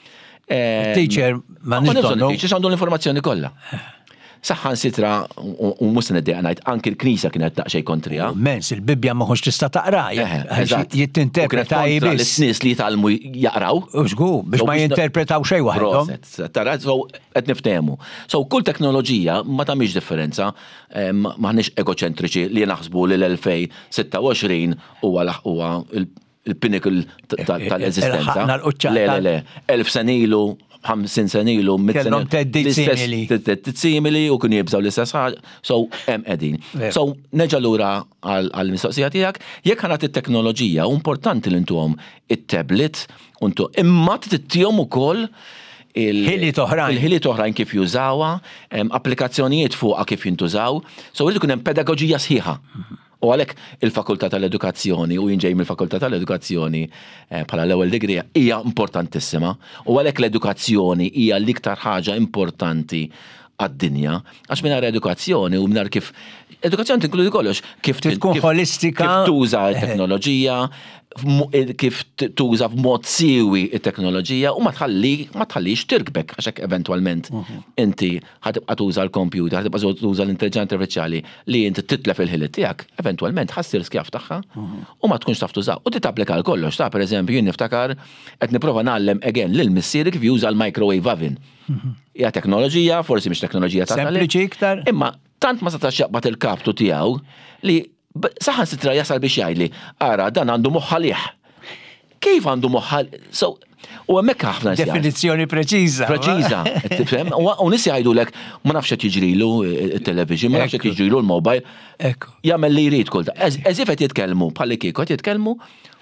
Teacher ma nistgħu. Teachers għandhom l-informazzjoni kollha. Saħħan sitra u mus neddeqa ngħid anke l-Knisja kienet daqsxejn kontrija. Mens il-Bibja ma ħox tista' taqra. Jittinterpreta jibis. L-nies li jitgħallmu jaqraw. Żgur biex ma jinterpretaw xejn waħedhom. Tara qed niftehmu. So kull teknoloġija ma tagħmilx differenza, m'aħniex egoċentriċi li naħsbu li l-elfej sitta u għoxrin huwa il-pinnacle tal-eżistenza. Le, le, le. Elf senilu ħamsin senilu, kellhom teddit simili. Teddit simili u kien jibżaw l-istess ħaġa, so hemm qegħdin. So neġa' lura għall-mistoqsija tiegħek, jekk ħanat it-teknoloġija importanti li intuhom it-tablet untu imma tittihom ukoll il-ħiliet oħrajn. Il-ħiliet oħrajn kif jużawha, applikazzjonijiet fuqha kif jintużaw, so jrid ikun hemm pedagoġija sħiħa. U għalhekk il-Fakultà tal-Edukazzjoni u jinġej mill-Fakultà tal-Edukazzjoni bħala l-ewwel degree hija importantissima u għalhekk l-edukazzjoni hija l-iktar ħaġa importanti għad-dinja għax mingħajr edukazzjoni u mingħajr kif edukazzjoni tinkludi kollox kif tkun holistika, kif tuża t-teknoloġija, kif tuża b'mod siewi t-teknoloġija u ma tħalli ma tħallix tirkbek għax hekk eventwalment inti ħatibqa' tuża l-kompjuter, ħatibqa' tuża l-intelligenza artifiċjali li inti titlef il-ħiliet tiegħek, eventwalment ħassir skjaf tagħha u ma tkunx taf tuża. U titapplika l-kollox, ta' pereżempju jien niftakar qed nipprova nagħllem again lil missieri kif juża l-microwave oven. Hija teknoloġija, forsi mhix teknoloġija ta' sempliċi iktar. Imma tant ma setax jaqbad il-kaptu tiegħu li saħan sitra jasal biex jgħidli, ara dan għandu moħħalih. Kif għandu moħħal? So, u hemmhekk ħafna definizzjoni preċiża. Preċiża, tifhem? U nies jgħidulek ma nafx qed jiġrilu it-television, ma nafx qed jiġrilu l-mobile. Jagħmel li jrid kull eż if qed jitkellmu bħal kieku qed jitkellmu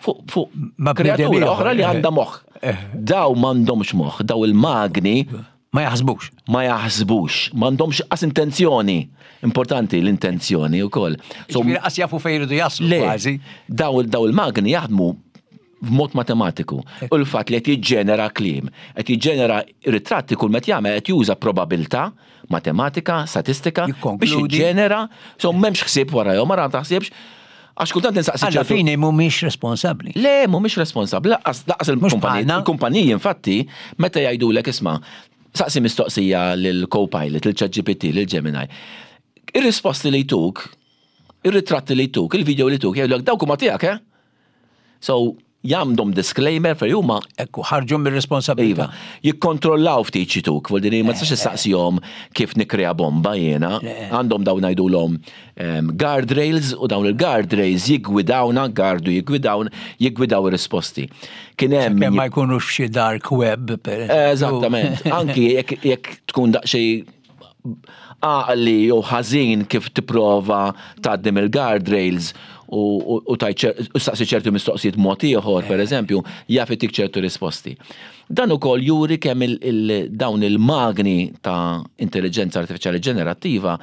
fuq kreatura oħra li għandha moħħ. Daw m'għandhomx moħħ, daw il-magni ma jaħsbux. Ma jaħsbux, m'għandhomx qas intenzjoni. Importanti l-intenzjoni wkoll. So qas jafu fejn iridu jaslu kważi. Daw daw il-magni jaħdmu f'mod matematiku. U l-fatt li qed jiġġenera kliem, qed jiġġenera ritratti kull met jagħmel qed juża probabilità, matematika, statistika biex jiġġenera, so m'hemmx ħsieb warahom, ma taħsibx għax kultant insaqsi Alla fini mhumiex responsabbli. Le, mhumiex responsabbli, laqas il-kumpaniji infatti meta jgħidulek isma' saqsi mistoqsija lil Copilot, lil ChatGPT, lil Gemini. Ir-risposti li jtuk, ir-ritratti li jtuk, il-video li jtuk, jgħidulek dawk huma tiegħek, eh? So, jagħmlhom disclaimer fer huma ekku ħarġu mir-responsabilità. Jikkontrollaw ftit xituk, vuol dire ma tistax issaqsihom kif nikrea bomba jiena, għandhom dawn ngħidulhom guardrails u dawn il-guardrails jiggwidawna, gardu jiggwidawn, jiggwidaw ir-risposti. Kien hemm ma jkunux xi dark web per. Eżattament, anki jekk tkun daqsxejn għaqli jew ħażin kif tipprova tgħaddim il-guardrails u staqsi ċertu mistoqsijiet mod ieħor, pereżempju, jaf itik ċertu risposti. Dan ukoll juri kemm dawn il-magni ta' intelligenza artifiċjali ġenerattiva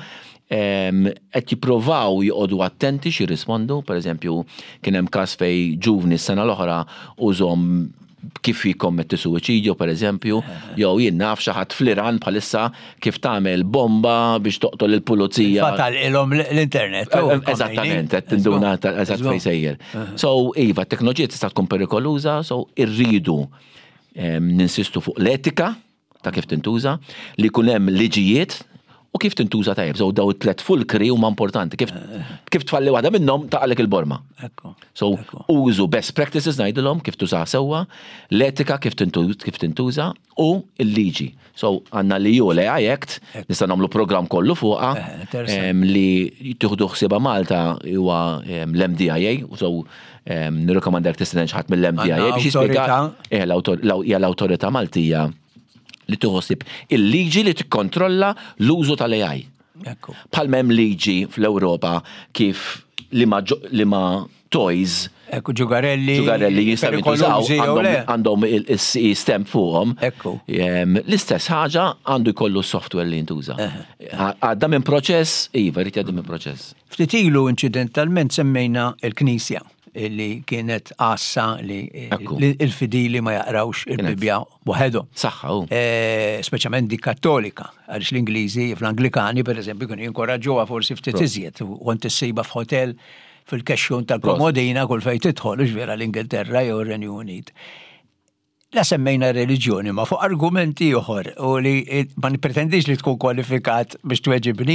qed jippruvaw joqogħdu attenti x'jirrispondu, pereżempju kien hemm każ fejn ġuvni s-sena l-oħra użhom kif jikkommetti suwiċidju, per eżempju, jew jien naf xi ħadd fl-Iran bħalissa kif tagħmel bomba biex toqtol il-pulizija. Fatal ilhom l-internet. Eżattament, qed tinduna eżatt fejn sejjer. So, iva, t-teknoloġija tista' tkun perikoluża, so irridu ninsistu fuq l-etika ta' kif tintuża, li jkun hemm liġijiet u kif tintuża tajjeb. So daw it-tlet fulkri huma importanti. Kif kif tfalli waħda minnhom taqalek il-borma. So użu best practices ngħidulhom kif tużaha sewwa, l-etika kif tintuża u l-liġi. So għandna li ju l-A I Act, nista' nagħmlu programm kollu fuqha li tieħdu ħsieba Malta huwa l-M D I A, so nirrekomandak tistennex ħadd mill-M D I A biex jispjega hija l-awtorità Maltija li tuħossib il-liġi li tikkontrolla l-użu tal-A I. Bħal m'hemm liġi fl-Ewropa kif li ma toys Ekku ġugarelli ġugarelli jistaw jintużaw għandhom il-stamp fuqhom. L-istess ħaġa għandu jkollu software li jintuża. Għadda minn proċess, iva, rrid jgħaddi minn proċess. Ftit ilu incidentalment semmejna il-Knisja li kienet għassa li il-fidili ma jaqrawx il-Bibja waħedhom. Saħħa hu. Speċjalment dik Kattolika, għaliex l-Ingliżi fl-Anglikani pereżempju kienu jinkoraġġuha forsi ftit iżjed u kont issejba f'hotel fil-kexxun tal-komodina kull fejn tidħol ġvera l-Ingilterra jew ir-Renju Unit. La semmejna reliġjoni ma fuq argumenti oħor u li ma nipretendix li tkun kwalifikat biex tweġibni.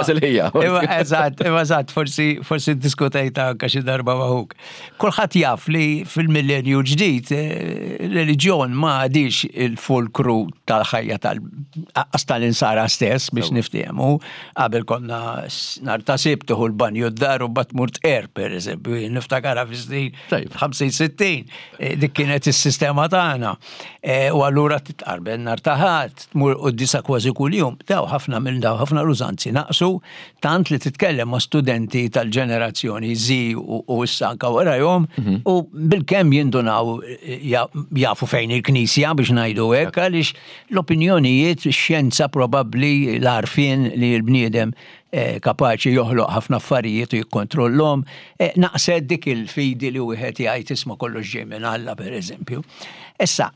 Eżatt, eżatt, forsi forsi diskutajta anke xi darba magħhuk. Kulħadd jaf li fil-millenju ġdid reliġjon ma għadix il-fulkru tal-ħajja tal-insara stess biex niftiehmu. Qabel konna nhar ta' Sibt tieħu l-banju d-dar u mbagħad tmur tqer pereżempju, niftakarha fis-snin ħamsin sittin. Dik kienet is-sistema tagħna. U allura titqarben nar taħat, tmur qoddisa kważi kuljum. Daw ħafna minn daw ħafna l-użanzi naqsu, tant li titkellem ma' studenti tal-ġenerazzjoni zi u issa anke warahom u bil-kemm jindunaw jafu fejn il-Knisja biex ngħidu hekk għaliex l-opinjonijiet, ix-xjenza probabbli l-għarfien li l-bniedem kapaċi joħloq ħafna affarijiet u jikkontrollhom, naqsed dik il-fidi li wieħed jgħid isma' kollox ġej minn Alla pereżempju. Issa,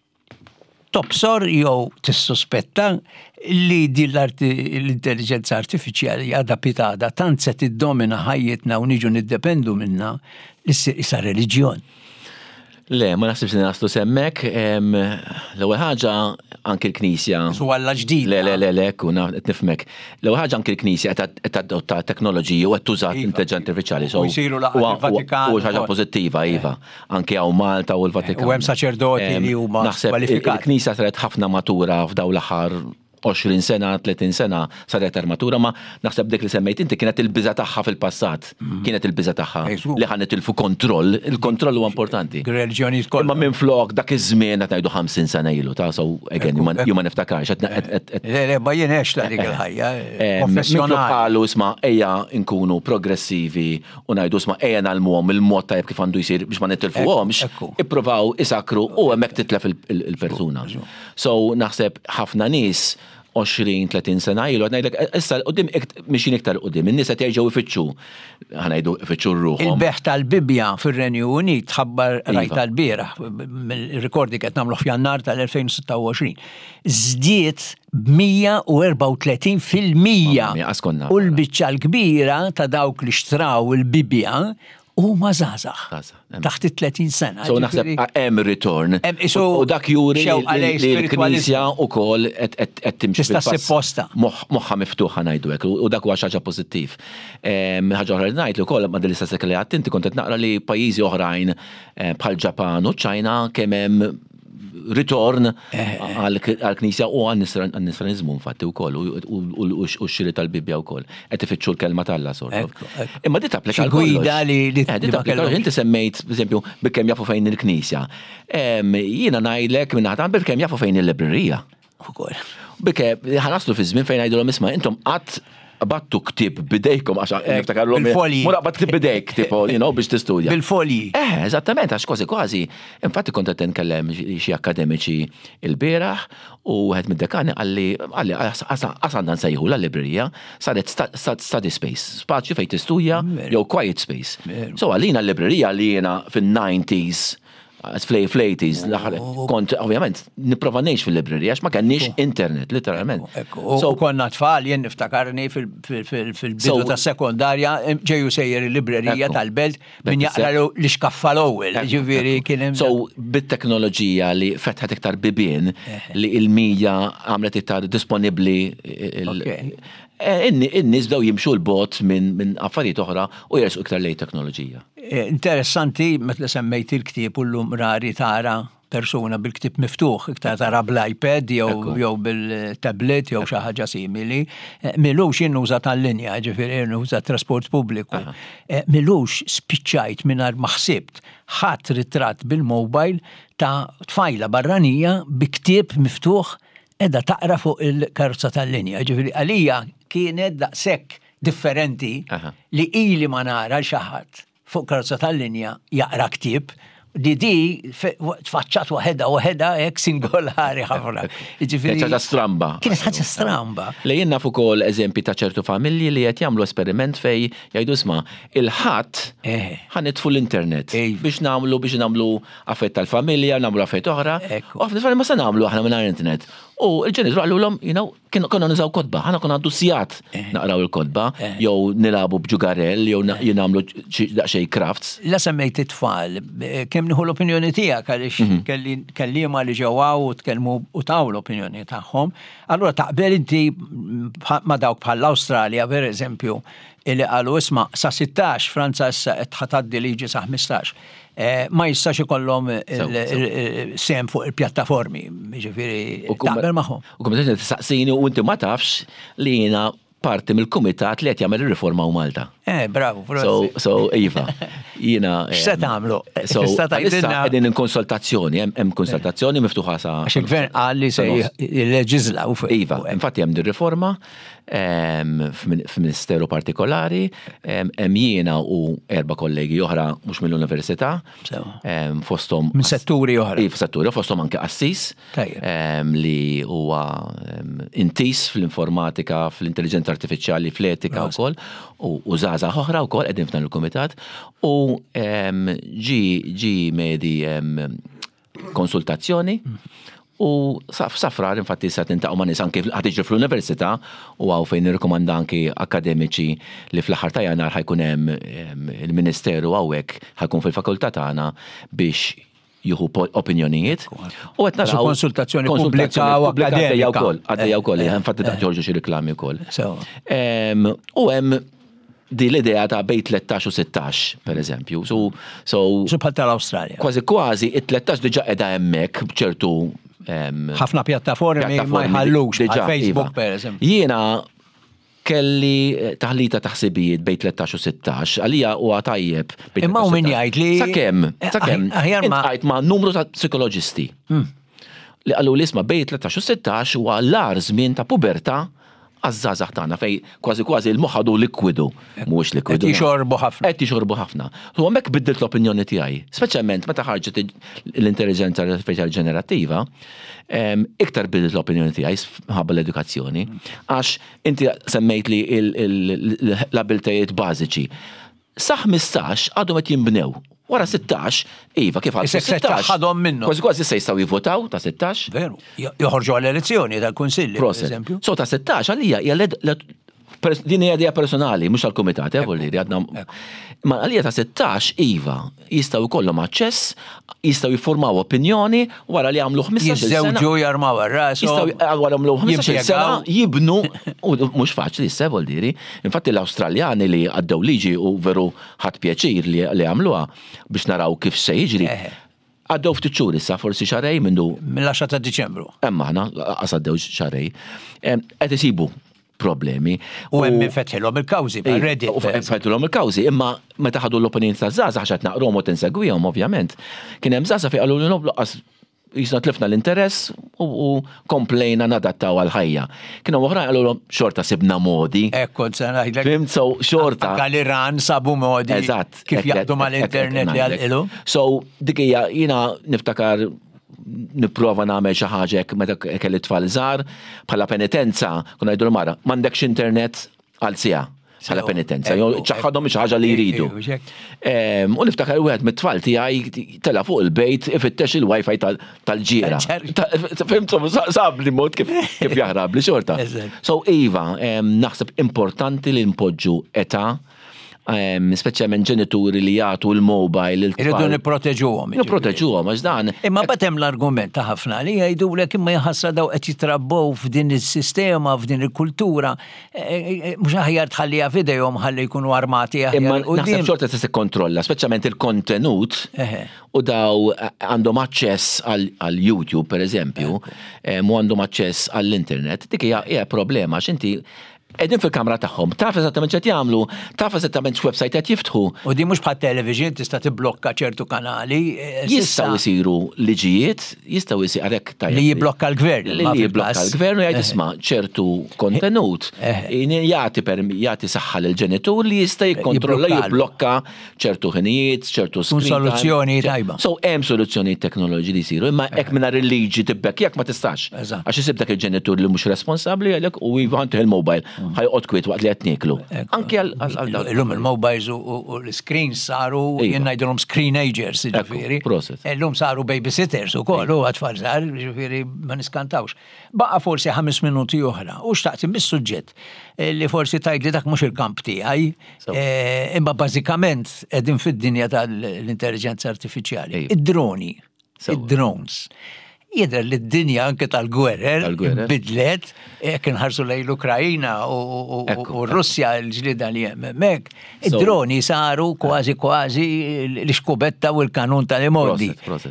tobsor jew tissuspetta li din l-intelligenza artifiċjali għadha pitada tant se tiddomina ħajjitna u niġu niddependu minnha li issa reliġjon. Le, ma naħsibx li naslu semmek, l-ewwel ħaġa anke l-Knisja. Su Alla ġdid. Le, le, le, le, kun qed nifhmek. L-ewwel ħaġa anke l-Knisja qed adotta teknoloġija u qed tuża intelligenza artifiċjali. U jsiru l-Vatikan. U ħaġa pożittiva, iva. Anke hawn Malta u l-Vatikan. U hemm saċerdoti li huma kwalifikati. Il-Knisja saret ħafna matura f'daw l-aħħar għoxrin sena, tletin sena saret armatura, ma naħseb dik li semmejt inti kienet il-biża tagħha fil-passat. Kienet il-biża tagħha li ħanet ilfu kontroll, il-kontroll huwa importanti. Reliġjoni tkoll. Imma minn flok dak iż-żmien qed ngħidu ħamsin sena ilu ta' so again ju ma niftakarx qed Le ma jinex ta' dik il-ħajja. Professjonali. Qalu isma' ejja nkunu progressivi u ngħidu isma' ejja nagħlmuhom il-mod tajjeb kif għandu jsir biex ma nitilfuhomx, ippruvaw isakru u hemmhekk titlef il-persuna. So naħseb ħafna nies għoxrin tletin sena ilu, għadnajdlek, issa l-qoddim miexin iktar l-qoddim, n-nisa terġaw ifittxu, ħanajdu ifittxu r-ruħom. Il-beħ tal-Bibja fil-Renju Unit ħabbar rajta l-bira, mill-rekordi qed nagħmlu f'Jannar tal-elfejn u sitta u għoxrin. Żdiet mija u erba' u tletin fil-mija. U l-biċċa l-kbira ta' dawk li xtraw il-Bibja u ma zazax. Taħt it-tletin sena. So naħseb hemm return. U dak juri li l-Knisja wkoll qed timxi fil-posta. Moħħa miftuħa ngħidu hekk u dak huwa xi ħaġa pożittiv. Ħaġa oħra ngħid li wkoll ma' din l-istess li għadt inti kont qed naqra li pajjiżi oħrajn bħal Ġapan u ċ-Ċina kemm hemm ritorn għal-Knisja u għal-Nisranizmu infatti wkoll u x-xiri tal-Bibja wkoll. Qed ifittxu l-kelma tal-Alla sorta. Imma di tapplika għal gwida li inti semmejt, pereżempju, bikkemm jafu fejn il-Knisja. Jiena ngħidlek minn naħa bikkemm jafu fejn il-librerija. Ukoll. Bikke ħanaslu fi żmien fejn ngħidulhom isma' intom qatt battu ktib bidejkom għaxa niftakarlu bil-folji. Mura bat ktib bidejk, tipo, you know, biex tistudja. Bil-folji. Eh, eżattament, għax kważi kważi. Infatti kont qed nkellem xi akademiċi il-bieraħ u wieħed mid-dekani għalli għalli għasandna nsejħu l-librerija saret study space, spazju fejn tistudja jew quiet space. So għalina l-librerija li jiena fin-nineties fl-eighties, kont, ovvjament, niprofa neħx fil-librerija, għax ma kenniex internet, literalment. U konna tfal, jen niftakarni fil-bidu ta' sekundarja, ġeju sejjer il-librerija tal-belt, minn jaqra li xkaffa l-ewwel, ġifieri kien hemm. So, bit-teknoloġija li fetħet iktar bibien, li il-mija għamlet iktar disponibbli in-nies bdew jimxu l-bot minn affarijiet oħra u jersu iktar lejn teknoloġija. Interessanti, meta semmejt il-ktieb u llum rari tara persuna bil-ktib miftuħ, iktar tara bl-iPad jew bil-tablet jew xi ħaġa simili. Milux jinnuża tal-linja, ġifieri jinnuża trasport pubbliku. Milux spiċċajt mingħajr ma ħsibt ħadd ritratt bil-mobile ta' tfajla barranija bi ktieb miftuħ edha taqra fuq il-karozza tal-linja. Ġifieri għalija kienet daqshekk differenti li ili ma nara l-xi ħadd fuq karozza tal-linja jaqra ktieb di di tfaċċat waħedha waħedha hekk singolari ħafna. Kienet ħaġa stramba. Kienet ħaġa stramba. Li jien naf ukoll eżempji ta' ċertu familji li qed jagħmlu esperiment fej jgħidu isma' il-ħadd ħanitfu l-internet biex nagħmlu biex nagħmlu affett tal-familja, nagħmlu affett oħra. U ħafna ma se nagħmlu aħna mingħajr internet. U il-ġenitru għallulhom, you know, konna nużaw kodba, ħana konna għaddu sijat naqraw il-kodba, jew nilabu bġugarell, jew jinamlu daqxej crafts. La semmejt it-tfal, kemm nieħu l-opinjoni tiegħek għaliex kellima li ġewwaw u tkellmu u taw l-opinjoni tagħhom. Allura taqbel inti ma dawk bħall-Awstralja, per eżempju, illi qalu isma' sa sittax Franza issa qed ħataddi liġi sa ħmistax. Ma jistax ikollhom sem fuq il-pjattaformi, ġifieri taqbel magħhom. U kum tistaqsini u inti ma tafx li jiena parti mill-kumitat li qed jagħmel ir-riforma u Malta. Eh, bravo, So, so iva, jiena. X'se tagħmlu? So, qegħdin in konsultazzjoni, hemm konsultazzjoni miftuħa sa. Għax il-gvern qal li se jilleġislaw fuq. Iva, infatti hemm dir-riforma f'ministeru partikolari, hemm jiena u erba' kollegi oħra mhux mill-università, fosthom minn setturi oħra. Iva, setturi, fosthom anke assis li huwa intis fl-informatika, fl-intelligenza artifiċjali, fl-etika wkoll, u żgħażagħ oħra wkoll qegħdin f'dan il-kumitat u ġi ġi medi konsultazzjoni. U safrar infatti sa tintaqgħu ma' nies anke ħad fl-università u għaw fejn nirrikomanda anke akademiċi li fl-aħħar ta' jannar ħajkun hemm il-Ministeru hawnhekk ħajkun fil-fakultà tagħna biex jieħu opinjonijiet. U qed naraw konsultazzjoni pubblika u akademika wkoll, għaddejja wkoll, infatti ta' ġorġu xi riklami wkoll. U hemm di l-idea ta' bej tlettax u sittax, per eżempju. So, so bħal tal-Awstralja. Kważi kważi it-tlettax diġà qiegħda hemmhekk b'ċertu ħafna pjattaformi ma jħallux għal Facebook per eżempju. Jiena kelli taħlita taħsibijiet bej tlettax u sittax, għalija huwa tajjeb. Imma hu min jgħid li sakemm sakemm intqajt ma' numru ta' psikoloġisti li qalu li isma' bej tlettax u sittax huwa l-ar żmien ta' pubertà għaż-żgħażagħ tagħna fej kważi kważi l-moħħ għadu likwidu, mhux likwidu. Qed jixorbu ħafna. Qed jixorbu ħafna. U hemmhekk biddilt l-opinjoni tiegħi, speċjalment meta ħarġet l-intelligenza artificiali ġenerattiva, iktar biddilt l-opinjoni tiegħi ħabba l-edukazzjoni, għax inti semmejt li l-abiltajiet bażiċi. Sa ħmistax għadhom qed jinbnew. Wara sittax, iva, kif għal sittax ħadhom minnu. Kważi kważi se jistgħu jivvotaw ta' sittax. Veru. Joħorġu għall-elezzjoni tal-Kunsilli, pereżempju. So ta' sittax għalija hija din hija idea personali, mhux tal-kumitat, volli għadna. Ma għalija ta' sittax, iva, jistgħu jkollhom aċċess, jistgħu jiffurmaw opinjoni wara li għamlu ħmistax sena. Jiżżewġu jarmaw ar-rasu. Jistgħu wara għamlu ħmistax sena jibnu, u mhux faċli issa voldiri. Infatti l-Awstraljani li għaddew liġi u veru ħadd pjaċir li għamluha biex naraw kif se jiġri. Għaddew ftit xhur issa, forsi xarej minnu. Mill-għaxar ta' Diċembru. Hemm aħna għaddew xarej. Qed isibu problemi. U hemm fetħilhom il-kawżi, Reddit. U fetħilhom il-kawżi, imma meta ħadu l-opinjoni ta' żgħażagħ ħaxat naqrom u tinsegwihom ovvjament. Kien hemm żgħażagħ fejn qalu li noblaqas jisna tlifna l-interess u komplejna nadattaw għal-ħajja. Kienu oħra għallu xorta sibna modi. Ekku, t-sanaħilek. Fimt, so xorta. Għal-Iran sabu modi. Eżatt. Kif jaqdu mal-internet li għal-ilu. So, dikija, jina niftakar niprofa nagħmel xi ħaġa meta kelli tfal żgħar bħala penitenza kun ngħidu mara m'għandekx internet għal siegħa bħala penitenza, ċaħħadhom xi ħaġa li jridu. U niftakar wieħed mit-tfal tiegħi tela fuq il-bejt ifittex il-wifi tal-ġiera. Fimt sab li mod kif jaħrab li xorta. So iva, naħseb importanti li npoġġu età speċjalment ġenituri li jagħtu l-mobile. Irridu nipproteġuhom. Nipproteġuhom għax dan. Imma batem l-argument ta' ħafna li jgħidulek imma jħassa daw qed jitrabbow f'din is-sistema, f'din il-kultura, mhux aħjar tħallija f'idejhom ħalli jkunu armati aħjar. Imma naħseb xorta se tikkontrolla, speċjalment il-kontenut u daw għandhom aċċess għal YouTube pereżempju, u għandhom aċċess għall-internet, dik hija problema għax inti Edin fil-kamra tagħhom, taf eżattament x'qed jagħmlu, taf eżattament x'website qed jiftħu. U di mhux bħat television tista' tibblokka ċertu kanali. Jistgħu jsiru liġijiet, jistgħu jsir għalhekk tajjeb. Li jibblokka l-gvern. Li jibblokka l-gvern u jgħid isma' ċertu kontenut. Jagħti jagħti saħħa lill-ġenitur li jista' jikkontrolla jibblokka ċertu ħinijiet, ċertu screen. Soluzzjoni tajba. So hemm soluzzjonijiet teknoloġi li jsiru, imma hekk mingħajr il-liġi tibbek jekk ma tistax. Għax isib dak il-ġenitur li mhux responsabbli għalhekk u jivantih il-mobile. ħajqod kwiet waqt li qed nieklu. Anke għal illum il-mobiles u l-screens saru jingħidulhom screenagers, jiġifieri. Illum saru babysitters ukoll u għatfall żgħar, jiġifieri ma niskantawx. Baqa' forsi ħames minuti oħra u xtaqt bis-suġġett li forsi tgħidli dak mhux il-kamp tiegħi, imma bażikament qegħdin fid-dinja tal-intelligenza artifiċjali. Id-droni, id-drones. Jidher li d-dinja anke tal-gwerer bidlet, jekk inħarsu lejn l-Ukrajina u r-Russja l-ġlida li hemm hemmhekk. Id-droni saru kważi kważi l-xkubetta u l-kanun tal-imoddi.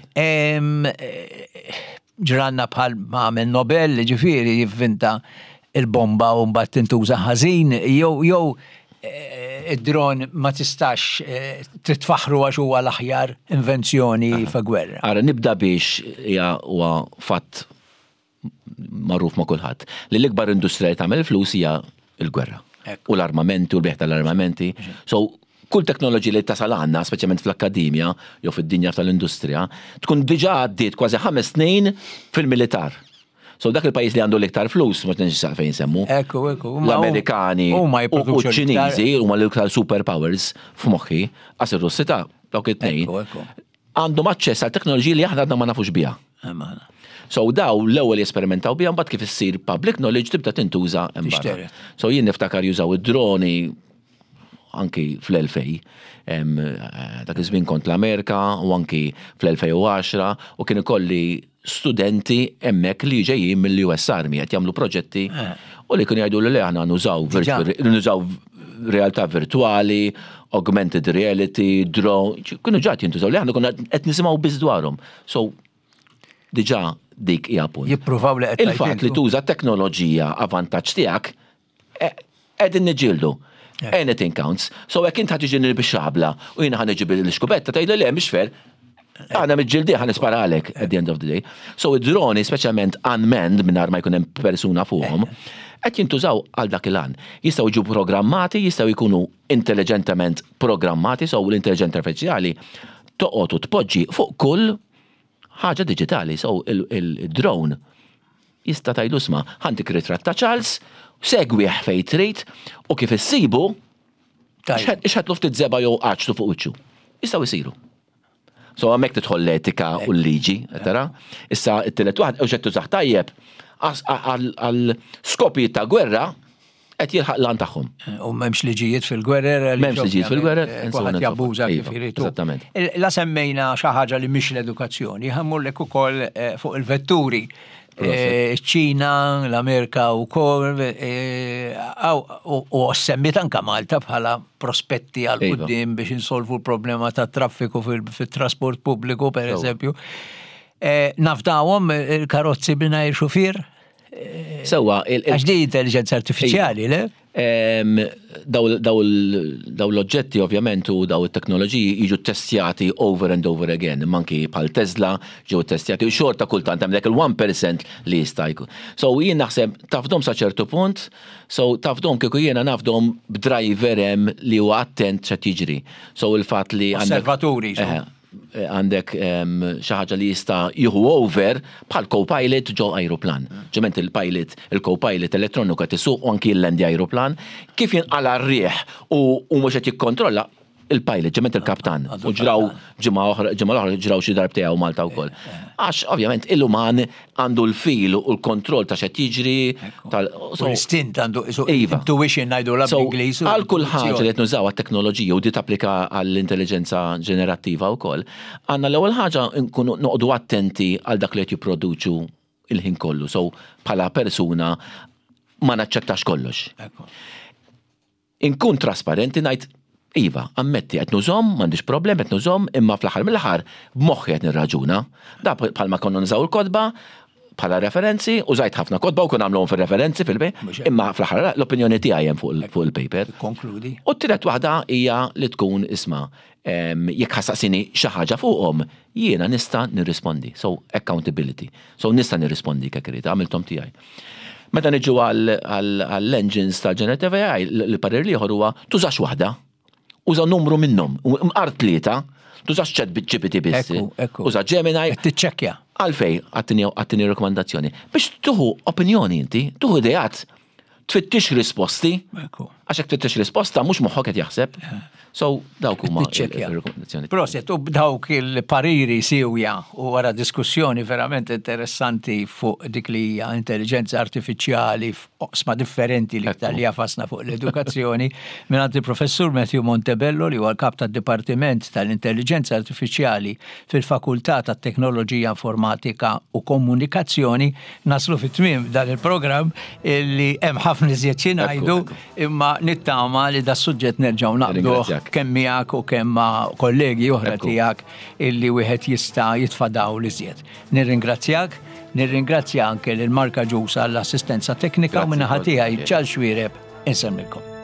Ġranna bħal ma'amel Nobel, ġifieri jivvinta il-bomba u mbagħad tintuża ħażin, jew jew id-dron ma tistax titfaħru għax huwa l-aħjar invenzjoni fa' gwerra. Ara nibda biex hija huwa fatt magħruf ma' kulħadd li l-ikbar industrija li tagħmel flus hija l-gwerra. U l-armamenti u l-beħ tal-armamenti. So kull teknoloġija li tasal għandna, speċjalment fl-akkademja jew fid-dinja tal-industrija, tkun diġà għaddiet kważi ħames snin fil-militar. So dak il-pajis li għandu l-iktar flus, ma t-nġi fejn semmu. Ekku, ekku. L-Amerikani u ċ-Ċiniżi u ma l-iktar superpowers f'moħħi, għas ir-Russi ta' dawk it-tnejn. Għandhom aċċess għal teknoloġiji li aħna għadna ma nafux biha. So daw l-ewwel jesperimentaw biha mbagħad kif issir public knowledge tibda tintuża hemm barra. So jien niftakar jużaw id-droni anki fl-elfej. Dak iż-żmien kont l-Amerika u anki fl-elfej u għaxra u kien ikolli studenti hemmhekk li ġejjin mill-U S Army qed jagħmlu proġetti u li kienu jgħidu li aħna nużaw nużaw realtà virtuali, augmented reality, drone, kienu ġat jintużaw li aħna konna qed nisimgħu biss dwarhom. So diġà dik hija punt. Jippruvaw li qed il-fatt li tuża teknoloġija avantaġġ tiegħek qegħdin niġġieldu. Anything counts. So hekk int ħad tiġi bix-xabla u jiena ħa niġi bil-xkubetta tgħidli le mhix fer. Għana mġildi għan isparalek at the end of the day. So id-droni, specialment unmanned, minnar ma jkunem persuna fuqhom, qed jintużaw għal dak il-għan. Jistaw ġu programmati, jistaw jkunu intelligentament programmati, so l-intelligenza artificiali toqgħod u tpoġġi fuq kull ħaġa digitali. So il-drone jista' tajdu sma ħantik ritratt ta' Charles, segwieħ fejn trid u kif issibu x'ħadlu ftit żeba jew qaċtu fuq wiċċu. Jistgħu jsiru. So għamek titħol l-etika u l-liġi, tara? Issa it-telet waħd ew xed tużaħ tajjeb għal-skopi ta' gwerra qed jilħaq l-għan tagħhom. U m'hemmx liġijiet fil-gwerer. M'hemmx liġijiet fil-gwerer. Kulħadd jabbuża kif irid. Eżattament. La semmejna xi ħaġa li mhix l-edukazzjoni, ħammurlek ukoll fuq il-vetturi. ċina, l-Amerika u kol, u semmit anka Malta bħala prospetti għal-qudiem biex insolvu l-problema ta' traffiku fil-trasport pubbliku, per eżempju. Nafdawhom il-karozzi b'mingħajr xufier? Sewa, għax di intelligenza artificiali, le? Daw l-oġġetti ovvjament u daw il-teknoloġiji jiġu testjati over and over again, manki bħal Tesla ġew testjati, u xorta kultant hemm dak il-one percent li jista' jkun. So jien naħseb tafdhom sa ċertu punt, so tafdhom kieku jiena nafdhom b'driver hemm li huwa attent x'qed jiġri. So il-fatt li osservaturi. għandek xi ħaġa li jista' jieħu over bħal co-pilot ġo ajruplan. Ġement il-pilot, il-co-pilot elettroniku qed isuq anki l-lendi ajruplan, kif jinqala r-rieħ u mhux qed jikkontrolla il-pilot, ġement il-kaptan. U ġraw ġimgħa oħra, ġimgħa l-oħra ġraw xi darb tiegħu Malta wkoll. Għax ovvjament il-uman għandu l-fil u l-kontroll ta' x'qed jiġri tal-istint għandu intuition ngħidu l-Ingliż. Għal kull ħaġa li qed nużaw għat-teknoloġija u di tapplika għall-intelligenza ġenerattiva wkoll. Għandna l-ewwel ħaġa nkunu noqogħdu attenti għal dak li qed jipproduċu il-ħin kollu. So bħala persuna ma naċċettax kollox. Inkun trasparenti ngħid iva, ammetti qed nużhom, m'għandix problem qed nużhom, imma fl-aħħar mill-aħħar b'moħħi qed nirraġuna. Da bħalma konna nużaw il-kodba bħala referenzi, użajt ħafna kodba u kun għamluhom fil-referenzi fil-bej, imma fl-aħħar l-opinjoni tiegħi hemm fuq il-paper. Konkludi. U t-tielet waħda hija li tkun isma' jekk ħassaqsini xi ħaġa fuqhom, jiena nista' nirrispondi. So accountability. So nista' nirrispondi kek irid, għamilthom tiegħi. Meta niġu għall-engines tal-generative A I, l-parir ieħor huwa tużax waħda. Uża numru minnhom, mqar tlieta, tużax ċat G P T biss. Uża Gemini. Tiċċekkja. Għalfej għattini rekomandazzjoni. Biex tuħu opinjoni inti, tuħu idejat, tfittix risposti, għaxek tfittix risposta, mhux moħħok qed jaħseb. So dawk huma rekomendazzjoni. Proset, u dawk il-pariri siwja u wara diskussjoni verament interessanti fuq dik li hija intelligenza artifiċjali f'oqsma differenti li iktar li jafasna fuq l-edukazzjoni mingħand il-professur Matthew Montebello li huwa l-kap tad-Dipartiment tal-Intelligenza Artifiċjali fil-Fakultà tat-Teknoloġija Informatika u Komunikazzjoni. Naslu fit-tmiem dan il-programm li hemm ħafna iżjed xi ngħidu imma nittama li da suġġett nerġgħu naqbduh kemm miegħek u kemm ma' kollegi oħra tiegħek illi wieħed jista' jitfadaw li żjed. Nirringrazzjak, nirringrazzja anke lil Marka Ġusa għall-assistenza teknika u minnaħa tiegħi Ċarles Xwiereb insemmilkom.